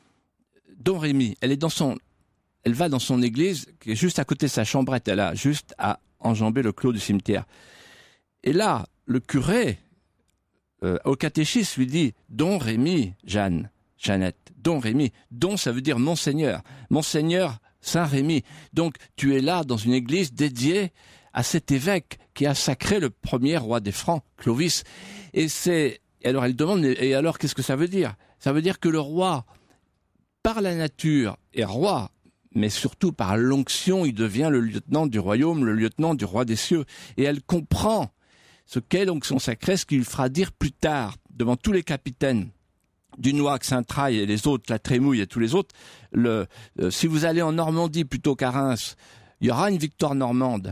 Don Rémy, elle est dans son, elle va dans son église, qui est juste à côté de sa chambrette. Elle a juste à enjamber le clos du cimetière. Et là, le curé, euh, au catéchisme, lui dit, Don Rémy, Jeanne, Jeannette, Don Rémy. Don, ça veut dire Monseigneur. Monseigneur Saint-Rémy. Donc, tu es là dans une église dédiée à cet évêque qui a sacré le premier roi des Francs, Clovis. Et c'est, et alors elle demande, et alors qu'est-ce que ça veut dire? Ça veut dire que le roi, par la nature, est roi, mais surtout par l'onction, il devient le lieutenant du royaume, le lieutenant du roi des cieux. Et elle comprend ce qu'est l'onction sacrée, ce qu'il fera dire plus tard, devant tous les capitaines, Dunois, Saint-Traille et les autres, la Trémouille et tous les autres, le, euh, si vous allez en Normandie plutôt qu'à Reims, il y aura une victoire normande.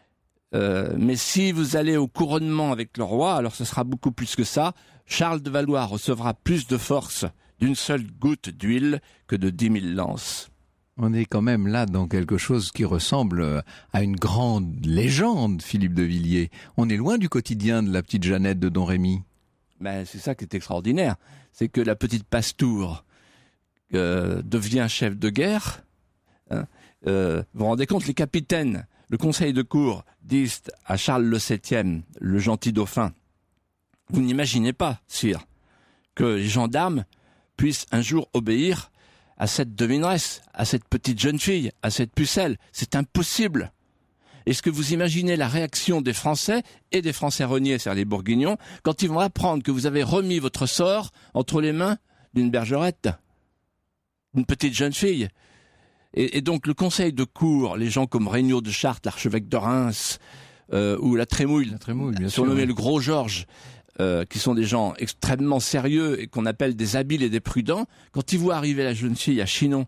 Euh, mais si vous allez au couronnement avec le roi, alors ce sera beaucoup plus que ça. Charles de Valois recevra plus de force d'une seule goutte d'huile que de dix mille lances. On est quand même là dans quelque chose qui ressemble à une grande légende, Philippe de Villiers. On est loin du quotidien de la petite Jeannette de Don Rémy. Ben, c'est ça qui est extraordinaire. C'est que la petite Pastoure euh, devient chef de guerre. Hein. Euh, vous vous rendez compte, les capitaines, le conseil de cour, disent à Charles le septième, le gentil dauphin, vous n'imaginez pas, sire, que les gendarmes puissent un jour obéir à cette devineresse, à cette petite jeune fille, à cette pucelle. C'est impossible. Est-ce que vous imaginez la réaction des Français et des Français reniés, c'est-à-dire les Bourguignons, quand ils vont apprendre que vous avez remis votre sort entre les mains d'une bergerette, d'une petite jeune fille? Et, et donc le conseil de cour, les gens comme Regnault de Chartres, l'archevêque de Reims, euh, ou la Trémouille, la Trémouille bien surnommé sûr, le Gros Georges, euh, qui sont des gens extrêmement sérieux et qu'on appelle des habiles et des prudents, quand ils voient arriver la jeune fille à Chinon,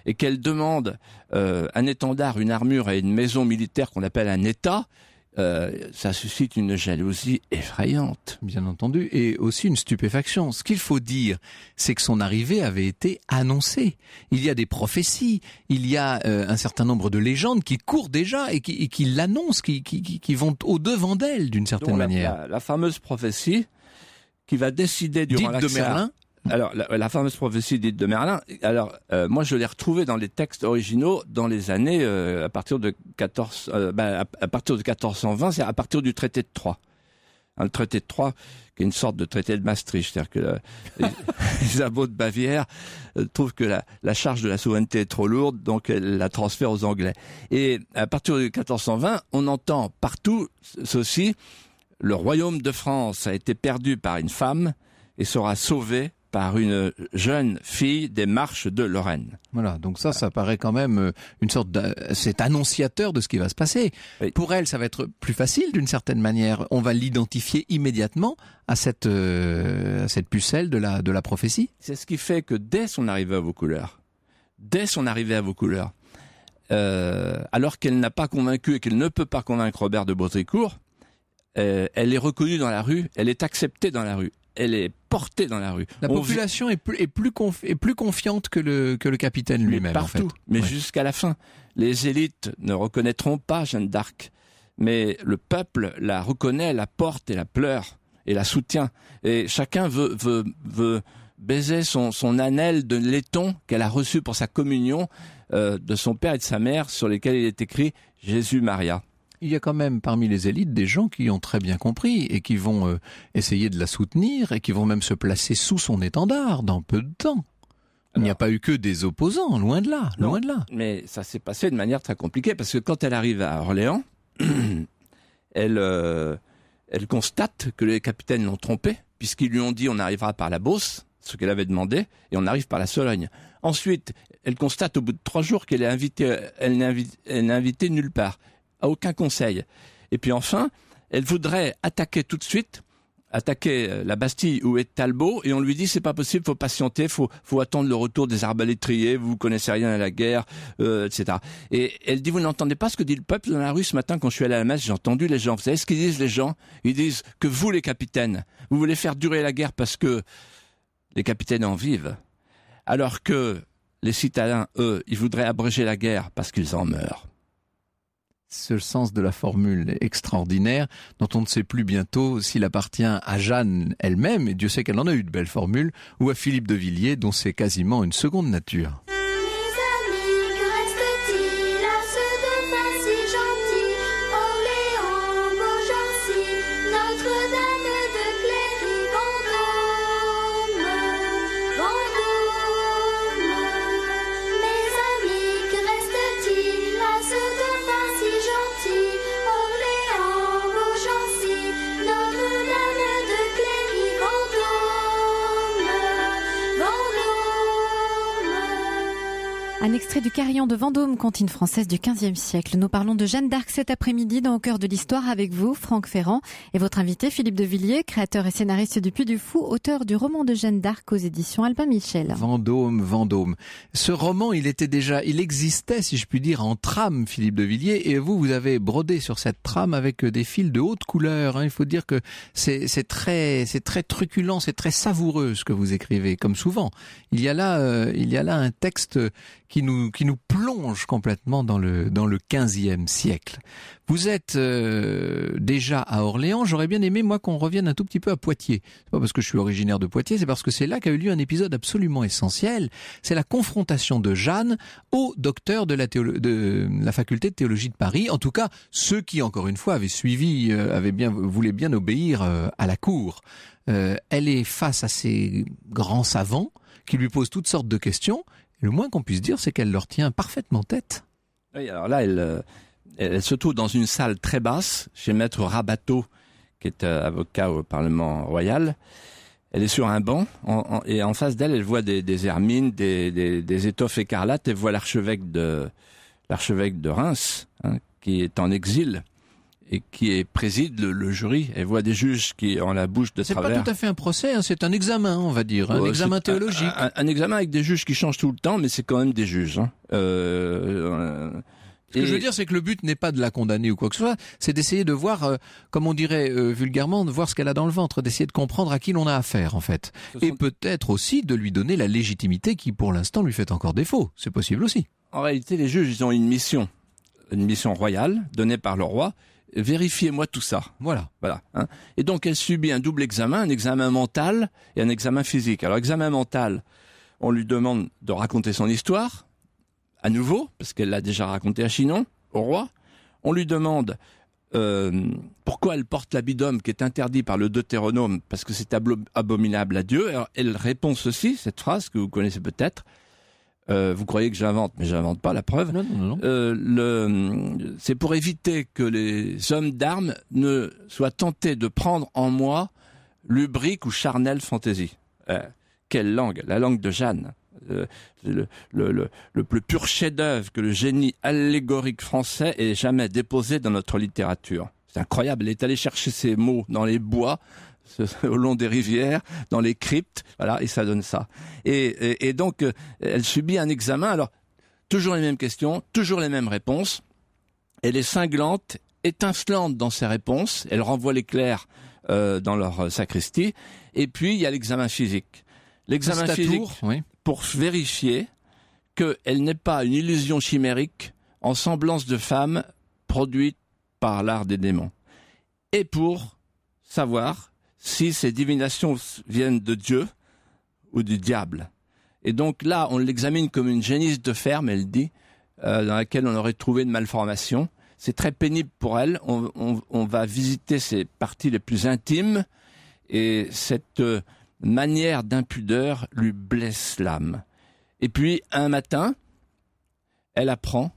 et qu'elle demande euh, un étendard, une armure et une maison militaire qu'on appelle un État, euh, ça suscite une jalousie effrayante. Bien entendu, et aussi une stupéfaction. Ce qu'il faut dire, c'est que son arrivée avait été annoncée. Il y a des prophéties, il y a euh, un certain nombre de légendes qui courent déjà et qui, et qui l'annoncent, qui, qui, qui vont au-devant d'elle d'une certaine Donc, la, manière. La, la fameuse prophétie qui va décider durant Dite de Merlin. Alors, la, la fameuse prophétie dite de Merlin, alors, euh, moi, je l'ai retrouvée dans les textes originaux dans les années, euh, à partir de quatorze, euh, ben, à, à partir de quatorze cent vingt, c'est à partir du traité de Troyes. Hein, le traité de Troyes, qui est une sorte de traité de Maastricht, c'est-à-dire que euh, les, les abos de Bavière euh, trouvent que la, la charge de la souveraineté est trop lourde, donc elle la transfère aux Anglais. Et à partir de quatorze cent vingt, on entend partout ceci, le royaume de France a été perdu par une femme et sera sauvé par une jeune fille des marches de Lorraine. Voilà, donc ça, ça paraît quand même une sorte de... c'est annonciateur de ce qui va se passer. Oui. Pour elle, ça va être plus facile d'une certaine manière. On va l'identifier immédiatement à cette, euh, à cette pucelle de la, de la prophétie. C'est ce qui fait que dès son arrivée à Vaucouleurs, dès son arrivée à Vaucouleurs, euh, alors qu'elle n'a pas convaincu et qu'elle ne peut pas convaincre Robert de Baudricourt, euh, elle est reconnue dans la rue, elle est acceptée dans la rue. Elle est portée dans la rue. La On population vit... est, plus, est, plus conf... est plus confiante que le, que le capitaine lui-même. Partout, en fait. mais ouais. jusqu'à la fin. Les élites ne reconnaîtront pas Jeanne d'Arc, mais le peuple la reconnaît, la porte et la pleure et la soutient. Et chacun veut, veut, veut baiser son, son annel de laiton qu'elle a reçu pour sa communion euh, de son père et de sa mère, sur lesquels il est écrit Jésus-Maria. Il y a quand même parmi les élites des gens qui ont très bien compris et qui vont euh, essayer de la soutenir et qui vont même se placer sous son étendard dans peu de temps. Il n'y a pas eu que des opposants, loin de là, non, loin de là. Mais ça s'est passé de manière très compliquée parce que quand elle arrive à Orléans, elle, euh, elle constate que les capitaines l'ont trompée puisqu'ils lui ont dit on arrivera par la Beauce, ce qu'elle avait demandé, et on arrive par la Sologne. Ensuite, elle constate au bout de trois jours qu'elle est invitée, elle n'est invitée, elle n'est invitée nulle part. À aucun conseil. Et puis enfin, elle voudrait attaquer tout de suite, attaquer la Bastille où est Talbot, et on lui dit c'est pas possible, faut patienter, faut faut attendre le retour des arbalétriers, vous connaissez rien à la guerre, euh, et cetera. Et elle dit vous n'entendez pas ce que dit le peuple dans la rue ce matin quand je suis allé à la messe, j'ai entendu les gens. Vous savez ce qu'ils disent les gens? Ils disent que vous les capitaines, vous voulez faire durer la guerre parce que les capitaines en vivent, alors que les citadins, eux, ils voudraient abréger la guerre parce qu'ils en meurent. Ce sens de la formule extraordinaire dont on ne sait plus bientôt s'il appartient à Jeanne elle-même, et Dieu sait qu'elle en a eu de belles formules, ou à Philippe de Villiers dont c'est quasiment une seconde nature. Un extrait du Carillon de Vendôme, comptine française du quinzième siècle. Nous parlons de Jeanne d'Arc cet après-midi dans Au cœur de l'histoire avec vous, Franck Ferrand, et votre invité Philippe de Villiers, créateur et scénariste du Puy du Fou, auteur du roman de Jeanne d'Arc aux éditions Albin Michel. Vendôme, Vendôme. Ce roman, il était déjà, il existait, si je puis dire, en trame, Philippe de Villiers, et vous, vous avez brodé sur cette trame avec des fils de haute couleur. Hein. Il faut dire que c'est, c'est très, c'est très truculent, c'est très savoureux ce que vous écrivez, comme souvent. Il y a là, euh, il y a là un texte qui nous qui nous plonge complètement dans le dans le quinzième siècle. Vous êtes euh, déjà à Orléans. J'aurais bien aimé moi qu'on revienne un tout petit peu à Poitiers. C'est pas parce que je suis originaire de Poitiers, c'est parce que c'est là qu'a eu lieu un épisode absolument essentiel. C'est la confrontation de Jeanne au docteur de la théolo- de la faculté de théologie de Paris. En tout cas, ceux qui encore une fois avaient suivi, euh, avaient bien voulaient bien obéir euh, à la cour. Euh, elle est face à ces grands savants qui lui posent toutes sortes de questions. Le moins qu'on puisse dire, c'est qu'elle leur tient parfaitement tête. Oui, alors là, elle, elle se trouve dans une salle très basse, chez Maître Rabateau, qui est avocat au Parlement royal. Elle est sur un banc, en, en, et en face d'elle, elle voit des, des hermines, des, des, des étoffes écarlates, elle voit l'archevêque de, l'archevêque de Reims, hein, qui est en exil. et qui est, préside le, le jury. Elle voit des juges qui ont la bouche de c'est travers. C'est pas tout à fait un procès, hein, c'est un examen, on va dire, un ouais, examen théologique. Un, un, un examen avec des juges qui changent tout le temps, mais c'est quand même des juges. Hein. Euh, euh, Ce que et... je veux dire, c'est que le but n'est pas de la condamner ou quoi que ce soit, c'est d'essayer de voir, euh, comme on dirait euh, vulgairement, de voir ce qu'elle a dans le ventre, d'essayer de comprendre à qui l'on a affaire, en fait. Ce et sont... peut-être aussi de lui donner la légitimité qui, pour l'instant, lui fait encore défaut. C'est possible aussi. En réalité, les juges, ils ont une mission, une mission royale, donnée par le roi. Vérifiez-moi tout ça. Voilà. Voilà. Hein. Et donc, elle subit un double examen, un examen mental et un examen physique. Alors, examen mental, on lui demande de raconter son histoire, à nouveau, parce qu'elle l'a déjà raconté à Chinon, au roi. On lui demande euh, pourquoi elle porte l'habit d'homme qui est interdit par le Deutéronome, parce que c'est abominable à Dieu. Alors, elle répond ceci, cette phrase que vous connaissez peut-être. Euh, vous croyez que j'invente, mais j'invente pas, la preuve. Non, non, non. Euh, le, c'est pour éviter que les hommes d'armes ne soient tentés de prendre en moi lubrique ou charnelle fantaisie. Euh, quelle langue, la langue de Jeanne. Euh, le, le, le, le plus pur chef-d'œuvre que le génie allégorique français ait jamais déposé dans notre littérature. C'est incroyable, elle est allée chercher ces mots dans les bois, au long des rivières, dans les cryptes, voilà, et ça donne ça. Et, et, et donc, euh, elle subit un examen, alors, toujours les mêmes questions, toujours les mêmes réponses. Elle est cinglante, étincelante dans ses réponses, elle renvoie les clercs euh, dans leur sacristie, et puis il y a l'examen physique. L'examen physique, tour, oui. Pour vérifier qu'elle n'est pas une illusion chimérique en semblance de femme produite par l'art des démons. Et pour savoir si ces divinations viennent de Dieu ou du diable. Et donc là, on l'examine comme une génisse de ferme, elle dit, euh, dans laquelle on aurait trouvé une malformation. C'est très pénible pour elle. On, on, on va visiter ses parties les plus intimes et cette euh, manière d'impudeur lui blesse l'âme. Et puis, un matin, elle apprend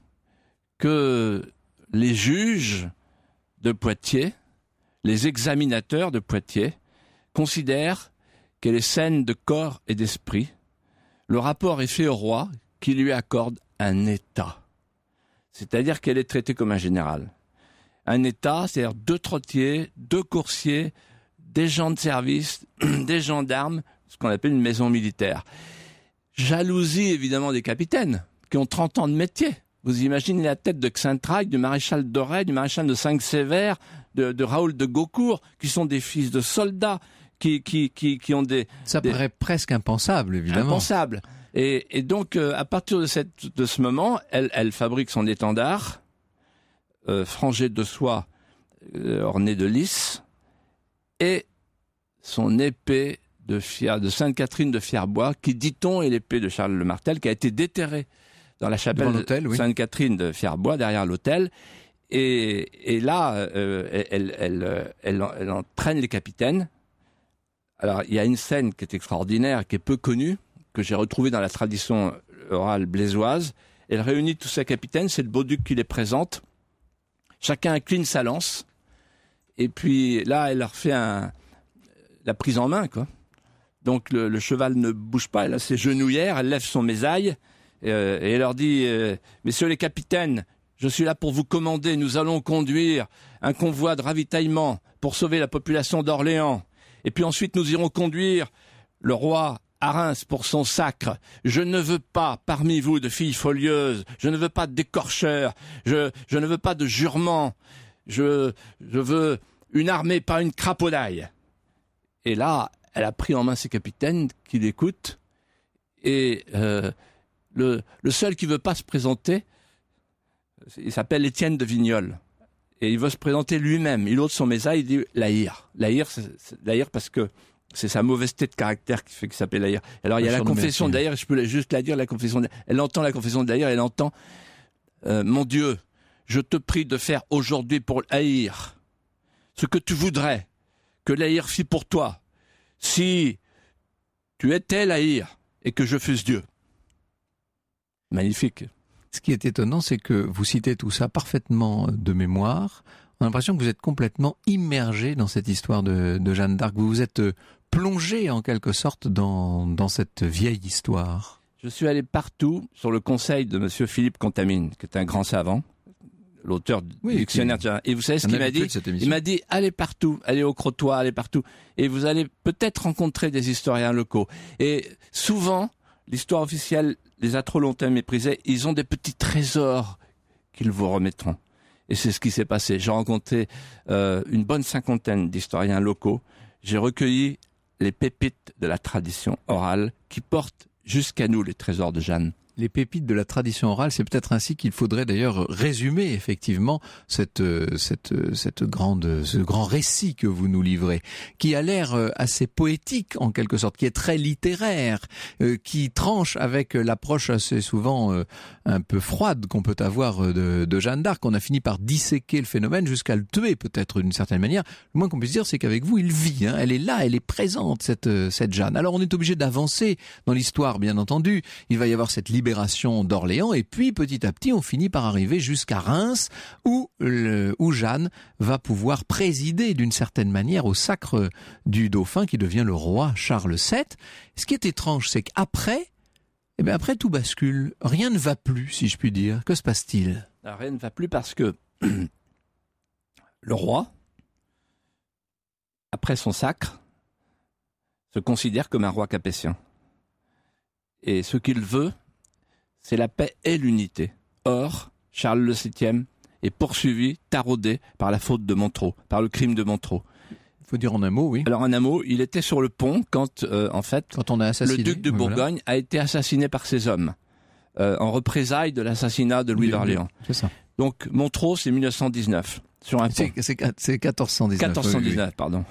que les juges de Poitiers, les examinateurs de Poitiers, considèrent qu'elle est saine de corps et d'esprit. Le rapport est fait au roi qui lui accorde un état. C'est-à-dire qu'elle est traitée comme un général. Un état, c'est-à-dire deux trottiers, deux coursiers, des gens de service, des gendarmes, ce qu'on appelle une maison militaire. Jalousie, évidemment, des capitaines, qui ont trente ans de métier. Vous imaginez la tête de Xaintrailles, du maréchal Doré, du maréchal de Cinq-Sévères, de, de Raoul de Gaucourt, qui sont des fils de soldats, qui, qui, qui, qui ont des... Ça des... paraît presque impensable, évidemment. Impensable. Et, et donc, euh, à partir de, cette, de ce moment, elle, elle fabrique son étendard, euh, frangé de soie, euh, orné de lys, et son épée de, Fier, de Sainte-Catherine de Fierbois, qui, dit-on, est l'épée de Charles le Martel, qui a été déterrée dans la chapelle de oui. Sainte-Catherine de Fierbois, derrière l'hôtel. Et, et là, euh, elle, elle, elle, elle entraîne les capitaines. Alors, il y a une scène qui est extraordinaire, qui est peu connue, que j'ai retrouvée dans la tradition orale blésoise. Elle réunit tous ses capitaines, c'est le Beau-Duc qui les présente. Chacun incline sa lance. Et puis là, elle leur fait un, la prise en main, quoi. Donc le, le cheval ne bouge pas, elle a ses genouillères, elle lève son mésaille, euh, et elle leur dit euh, « Messieurs les capitaines, je suis là pour vous commander, nous allons conduire un convoi de ravitaillement pour sauver la population d'Orléans. Et puis ensuite nous irons conduire le roi à Reims pour son sacre. Je ne veux pas parmi vous de filles folieuses, je ne veux pas d'écorcheurs, je, je ne veux pas de jurements, je, je veux une armée, pas une crapaudaille. » Et là, elle a pris en main ses capitaines qui l'écoutent, et euh, le, le seul qui veut pas se présenter, il s'appelle Étienne de Vignoles. Et il veut se présenter lui-même. Il ôte son mésaille, il dit Lahire. Lahire, c'est, c'est Lahire parce que c'est sa mauvaiseté de caractère qui fait qu'il s'appelle Lahire. Alors il y a la confession de Lahire, je peux juste la dire, la confession de... Elle entend la confession de Lahire, elle entend euh, Mon Dieu, je te prie de faire aujourd'hui pour Lahire ce que tu voudrais que Lahire fit pour toi, si tu étais Lahire et que je fusse Dieu. Magnifique. Ce qui est étonnant, c'est que vous citez tout ça parfaitement de mémoire. On a l'impression que vous êtes complètement immergé dans cette histoire de, de Jeanne d'Arc. Vous vous êtes plongé en quelque sorte dans, dans cette vieille histoire. Je suis allé partout sur le conseil de monsieur Philippe Contamine, qui est un grand savant, l'auteur du oui, dictionnaire. qui... Et vous savez ce qu'il m'a dit? Il m'a dit, allez partout, allez au Crotoy, allez partout. Et vous allez peut-être rencontrer des historiens locaux. Et souvent, l'histoire officielle les a trop longtemps méprisés. Ils ont des petits trésors qu'ils vous remettront. Et c'est ce qui s'est passé. J'ai rencontré euh, une bonne cinquantaine d'historiens locaux. J'ai recueilli les pépites de la tradition orale qui portent jusqu'à nous les trésors de Jeanne. Les pépites de la tradition orale, c'est peut-être ainsi qu'il faudrait d'ailleurs résumer effectivement cette cette cette grande ce grand récit que vous nous livrez, qui a l'air assez poétique en quelque sorte, qui est très littéraire, euh, qui tranche avec l'approche assez souvent euh, un peu froide qu'on peut avoir de, de Jeanne d'Arc. On a fini par disséquer le phénomène jusqu'à le tuer peut-être d'une certaine manière. Le moins qu'on puisse dire, c'est qu'avec vous, il vit. Hein, elle est là, elle est présente cette cette Jeanne. Alors on est obligé d'avancer dans l'histoire, bien entendu. Il va y avoir cette libération d'Orléans et puis petit à petit on finit par arriver jusqu'à Reims où, le, où Jeanne va pouvoir présider d'une certaine manière au sacre du dauphin qui devient le roi Charles sept. Ce qui est étrange, c'est qu'après, eh bien après tout bascule, rien ne va plus si je puis dire. Que se passe-t-il? Alors, rien ne va plus parce que le roi, après son sacre, se considère comme un roi capétien. Et ce qu'il veut, c'est la paix et l'unité. Or, Charles le septième est poursuivi, taraudé par la faute de Montereau, par le crime de Montereau. Il faut dire en un mot, oui. Alors en un mot, il était sur le pont quand, euh, en fait, quand on a assassiné, le duc de Bourgogne voilà. a été assassiné par ses hommes, euh, en représailles de l'assassinat de Louis oui, d'Orléans. C'est ça. Donc Montereau, c'est mille neuf cent dix-neuf. Sur un pont. C'est, c'est, c'est quatorze cent dix-neuf. quatorze cent dix-neuf, oui, oui. pardon.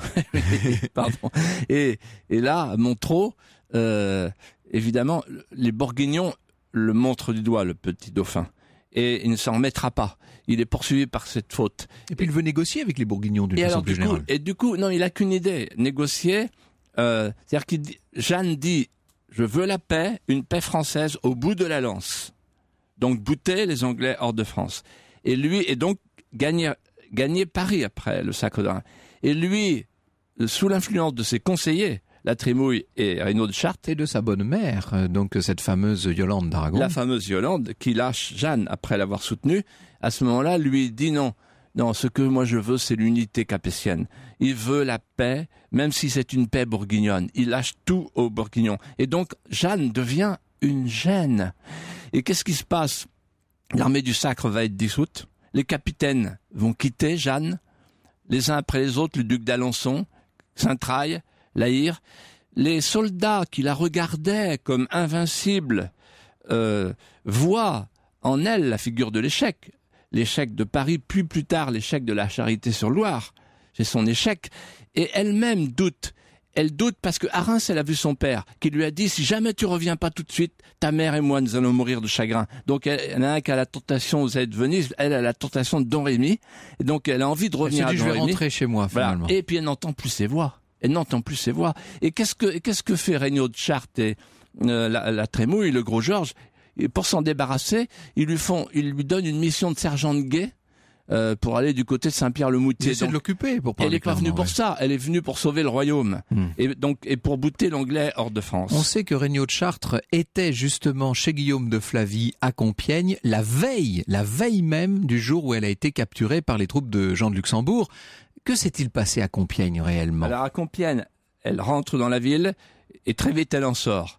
pardon. Et, et là, Montereau, euh, évidemment, les Bourguignons le montre du doigt, le petit dauphin. Et il ne s'en remettra pas. Il est poursuivi par cette faute. Et puis il veut négocier avec les Bourguignons d'une façon plus générale. Et du coup, non, il n'a qu'une idée. Négocier, euh, c'est-à-dire qu'il dit, Jeanne dit, je veux la paix, une paix française au bout de la lance. Donc bouter les Anglais hors de France. Et lui, et donc gagner, gagner Paris après le sacre de Reims. Et lui, sous l'influence de ses conseillers, La Trémouille et Reynaud de Chartres. Et de sa bonne mère, donc cette fameuse Yolande d'Aragon. La fameuse Yolande qui lâche Jeanne après l'avoir soutenue. À ce moment-là, lui dit non, non, ce que moi je veux, c'est l'unité capétienne. Il veut la paix, même si c'est une paix bourguignonne. Il lâche tout aux Bourguignons. Et donc, Jeanne devient une gêne. Et qu'est-ce qui se passe? L'armée du Sacre va être dissoute. Les capitaines vont quitter Jeanne. Les uns après les autres, le duc d'Alençon, Saint-Traille, La Hire. Les soldats qui la regardaient comme invincible euh, voient en elle la figure de l'échec. L'échec de Paris, puis plus tard l'échec de la Charité-sur-Loire. C'est son échec. Et elle-même doute. Elle doute parce que à Reims, elle a vu son père qui lui a dit « Si jamais tu reviens pas tout de suite, ta mère et moi, nous allons mourir de chagrin. » Donc, elle, elle a un qui a la tentation, vous êtes de Venise, elle a la tentation de Don Rémy. Et donc, elle a envie de revenir elle se dit, à Don je vais Rémy. rentrer chez moi, finalement. Voilà. Et puis, elle n'entend plus ses voix. Elle n'entend plus ses voix. Et qu'est-ce que, qu'est-ce que fait Reynaud de Chartres et euh, la, la Trémouille, le gros Georges? Et pour s'en débarrasser, ils lui font, ils lui donnent une mission de sergent de guet euh, pour aller du côté de Saint-Pierre-le-Moutier. C'est de l'occuper pour Elle n'est pas venue pour ouais. ça. Elle est venue pour sauver le royaume hmm. et donc et pour bouter l'anglais hors de France. On sait que Reynaud de Chartres était justement chez Guillaume de Flavie à Compiègne la veille, la veille même du jour où elle a été capturée par les troupes de Jean de Luxembourg. Que s'est-il passé à Compiègne réellement? Alors à Compiègne, elle rentre dans la ville et très vite elle en sort.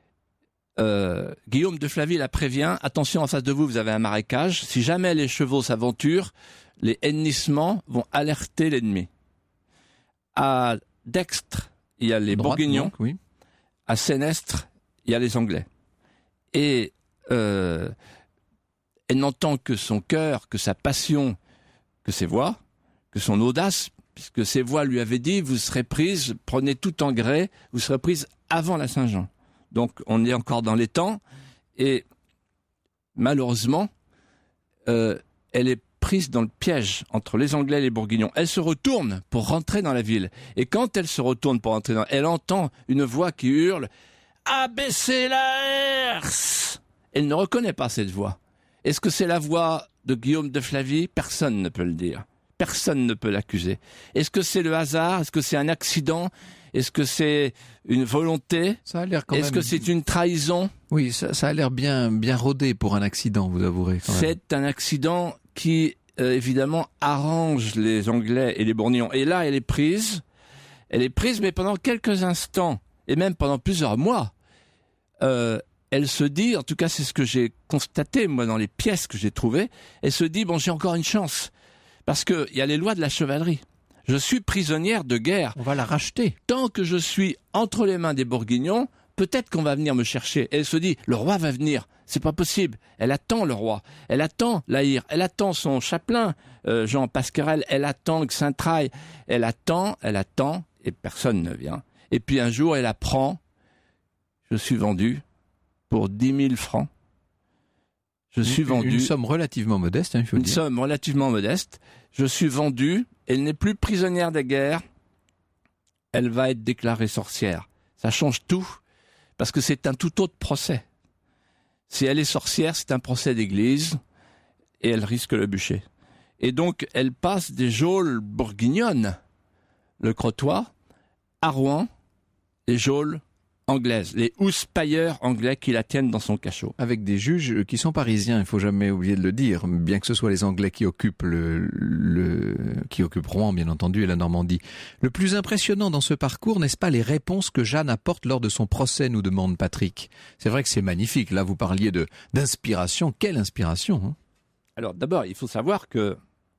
Euh, Guillaume de Flavie la prévient, attention, en face de vous, vous avez un marécage. Si jamais les chevaux s'aventurent, les hennissements vont alerter l'ennemi. À Dextre, il y a les Droite, Bourguignons. Donc, oui. À Sénestre, il y a les Anglais. Et euh, elle n'entend que son cœur, que sa passion, que ses voix, que son audace, puisque ses voix lui avaient dit, vous serez prise, prenez tout en gré, vous serez prise avant la Saint-Jean. Donc, on est encore dans les temps, et malheureusement, euh, elle est prise dans le piège entre les Anglais et les Bourguignons. Elle se retourne pour rentrer dans la ville. Et quand elle se retourne pour rentrer dans elle entend une voix qui hurle « Abaissez la herse !» Elle ne reconnaît pas cette voix. Est-ce que c'est la voix de Guillaume de Flavie? Personne ne peut le dire. Personne ne peut l'accuser. Est-ce que c'est le hasard? Est-ce que c'est un accident? Est-ce que c'est une volonté? Ça a l'air quand Est-ce même... que c'est une trahison? Oui, ça, ça a l'air bien, bien rodé pour un accident, vous avouerez. Quand même. C'est un accident qui, euh, évidemment, arrange les Anglais et les Bourguignons. Et là, elle est prise. Elle est prise, mais pendant quelques instants, et même pendant plusieurs mois, euh, elle se dit, en tout cas c'est ce que j'ai constaté, moi, dans les pièces que j'ai trouvées, elle se dit, bon, j'ai encore une chance. Parce qu'il y a les lois de la chevalerie. Je suis prisonnière de guerre. On va la racheter. Tant que je suis entre les mains des Bourguignons, peut-être qu'on va venir me chercher. Elle se dit, le roi va venir. C'est pas possible. Elle attend le roi. Elle attend La Hire. Elle attend son chapelain, euh, Jean Pasquerel. Elle attend Xaintrailles. Elle attend, elle attend, et personne ne vient. Et puis un jour, elle apprend, je suis vendu pour dix mille francs. Je suis une, vendu. Une somme relativement modeste, hein, il faut le Une dire. somme relativement modeste. Je suis vendu. Elle n'est plus prisonnière de guerre. Elle va être déclarée sorcière. Ça change tout, parce que c'est un tout autre procès. Si elle est sorcière, c'est un procès d'église, et elle risque le bûcher. Et donc, elle passe des geôles bourguignonnes, le Crotoy, à Rouen, les geôles anglaise, les housepailleurs anglais qui la tiennent dans son cachot. Avec des juges qui sont parisiens, il faut jamais oublier de le dire, bien que ce soit les Anglais qui occupent le, le qui occupent Rouen, bien entendu, et la Normandie. Le plus impressionnant dans ce parcours, n'est-ce pas les réponses que Jeanne apporte lors de son procès, nous demande Patrick. C'est vrai que c'est magnifique. Là, vous parliez de d'inspiration. Quelle inspiration, hein? Alors, d'abord, il faut savoir que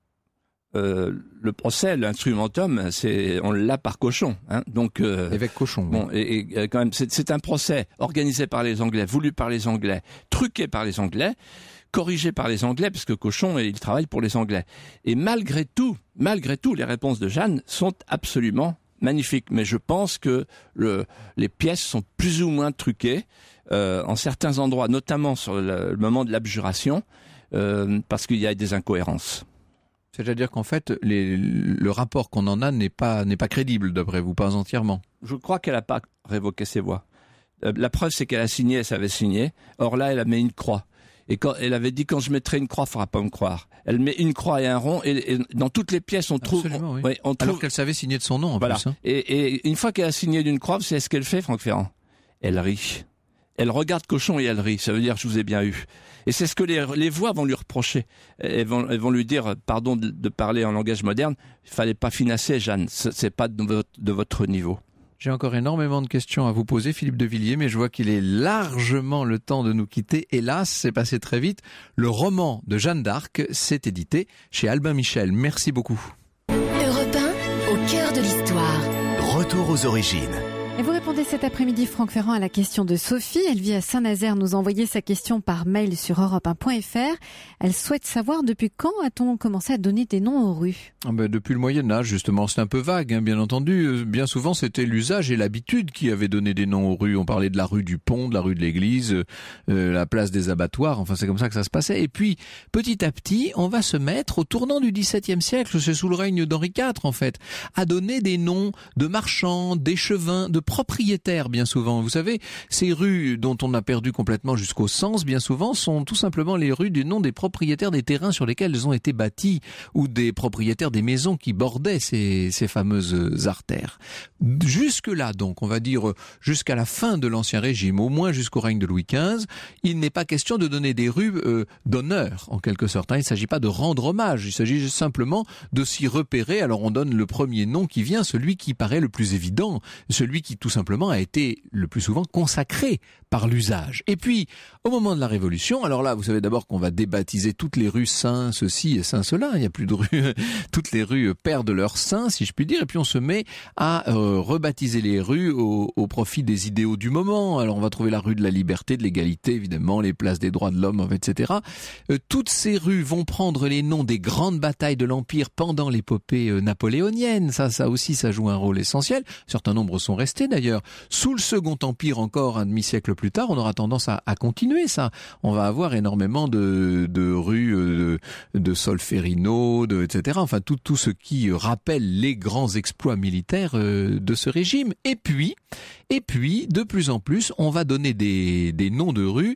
Euh, le procès, l'instrumentum, c'est on l'a par Cochon, hein. Donc euh, évêque Cochon. Bon, oui. et, et quand même, c'est, c'est un procès organisé par les Anglais, voulu par les Anglais, truqué par les Anglais, corrigé par les Anglais, parce que Cochon, il travaille pour les Anglais. Et malgré tout, malgré tout, les réponses de Jeanne sont absolument magnifiques. Mais je pense que le, les pièces sont plus ou moins truquées euh, en certains endroits, notamment sur le, le moment de l'abjuration, euh, parce qu'il y a des incohérences. C'est-à-dire qu'en fait, les, le rapport qu'on en a n'est pas, n'est pas crédible, d'après vous, pas entièrement. Je crois qu'elle n'a pas révoqué ses voix. Euh, la preuve, c'est qu'elle a signé, elle savait signer. Or là, elle a mis une croix. Et quand elle avait dit, quand je mettrai une croix, il ne faudra pas me croire. Elle met une croix et un rond, et, et dans toutes les pièces, on trouve... Absolument, oui. On, ouais, on trouve... Alors qu'elle savait signer de son nom, en voilà. plus. Hein. Et, et une fois qu'elle a signé d'une croix, c'est ce qu'elle fait, Franck Ferrand. Elle rit. Elle regarde Cochon et elle rit. Ça veut dire, je vous ai bien eu. Et c'est ce que les, les voix vont lui reprocher. Elles vont, elles vont lui dire, pardon de, de parler en langage moderne, il fallait pas finasser, Jeanne. C'est pas de votre, de votre niveau. J'ai encore énormément de questions à vous poser, Philippe de Villiers, mais je vois qu'il est largement le temps de nous quitter. Hélas, c'est passé très vite. Le roman de Jeanne d'Arc s'est édité chez Albin Michel. Merci beaucoup. Europe un, au cœur de l'histoire. Retour aux origines. Et vous répondez cet après-midi, Franck Ferrand, à la question de Sophie. Elle vit à Saint-Nazaire, nous a envoyé sa question par mail sur europe un point f r. Elle souhaite savoir depuis quand a-t-on commencé à donner des noms aux rues? Ah ben depuis le Moyen-Âge, justement. C'est un peu vague, hein, bien entendu. Bien souvent, c'était l'usage et l'habitude qui avaient donné des noms aux rues. On parlait de la rue du Pont, de la rue de l'Église, euh, la place des abattoirs. Enfin, c'est comme ça que ça se passait. Et puis, petit à petit, on va se mettre, au tournant du dix-septième siècle, c'est sous le règne d'Henri quatre, en fait, à donner des noms de marchands, d'échevins, de propriétaires, bien souvent. Vous savez, ces rues dont on a perdu complètement jusqu'au sens, bien souvent, sont tout simplement les rues du nom des propriétaires des terrains sur lesquels elles ont été bâties, ou des propriétaires des maisons qui bordaient ces, ces fameuses artères. Jusque-là, donc, on va dire jusqu'à la fin de l'Ancien Régime, au moins jusqu'au règne de Louis quinze, il n'est pas question de donner des rues euh, d'honneur, en quelque sorte. Hein. Il ne s'agit pas de rendre hommage, il s'agit simplement de s'y repérer. Alors on donne le premier nom qui vient, celui qui paraît le plus évident, celui qui tout simplement a été le plus souvent consacré par l'usage. Et puis, au moment de la Révolution, alors là, vous savez d'abord qu'on va débaptiser toutes les rues Saint ceci et Saint cela, il n'y a plus de rues, toutes les rues perdent leur saint, si je puis dire, et puis on se met à euh, rebaptiser les rues au, au profit des idéaux du moment. Alors on va trouver la rue de la liberté, de l'égalité, évidemment, les places des droits de l'homme, et cetera. Euh, toutes ces rues vont prendre les noms des grandes batailles de l'Empire pendant l'épopée euh, napoléonienne. Ça, ça aussi, ça joue un rôle essentiel. Un certain nombre sont restés d'ailleurs. Sous le Second Empire, encore un demi-siècle plus tard, on aura tendance à, à continuer ça. On va avoir énormément de, de rues de, de Solferino, de, et cetera. Enfin, tout, tout ce qui rappelle les grands exploits militaires euh, de ce régime. Et puis, et puis, de plus en plus, on va donner des, des noms de rues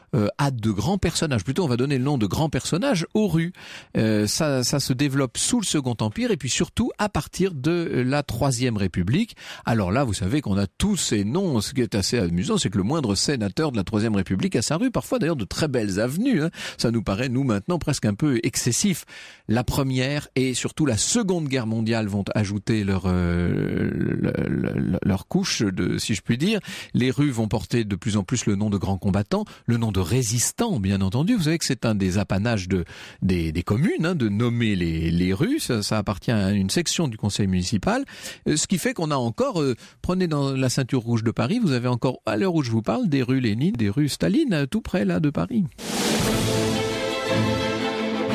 euh, à de grands personnages. Plutôt, on va donner le nom de grands personnages aux rues. Euh, ça, ça se développe sous le Second Empire et puis surtout à partir de la Troisième République. Alors là, vous savez qu'on a tous ces noms. Ce qui est assez amusant, c'est que le moindre sénateur de la Troisième République a sa rue. Parfois, d'ailleurs, de très belles avenues. Hein. Ça nous paraît, nous, maintenant, presque un peu excessif. La Première et surtout la Seconde Guerre mondiale vont ajouter leur euh, le, le, leur couche, de, si je puis dire. Les rues vont porter de plus en plus le nom de grands combattants, le nom de résistants, bien entendu. Vous savez que c'est un des apanages de, des, des communes, hein, de nommer les, les rues. Ça, ça appartient à une section du conseil municipal. Euh, ce qui fait qu'on a encore, euh, prenez dans la ceinture rouge de Paris, vous avez encore, à l'heure où je vous parle, des rues Lénine, des rues Staline, tout près là de Paris.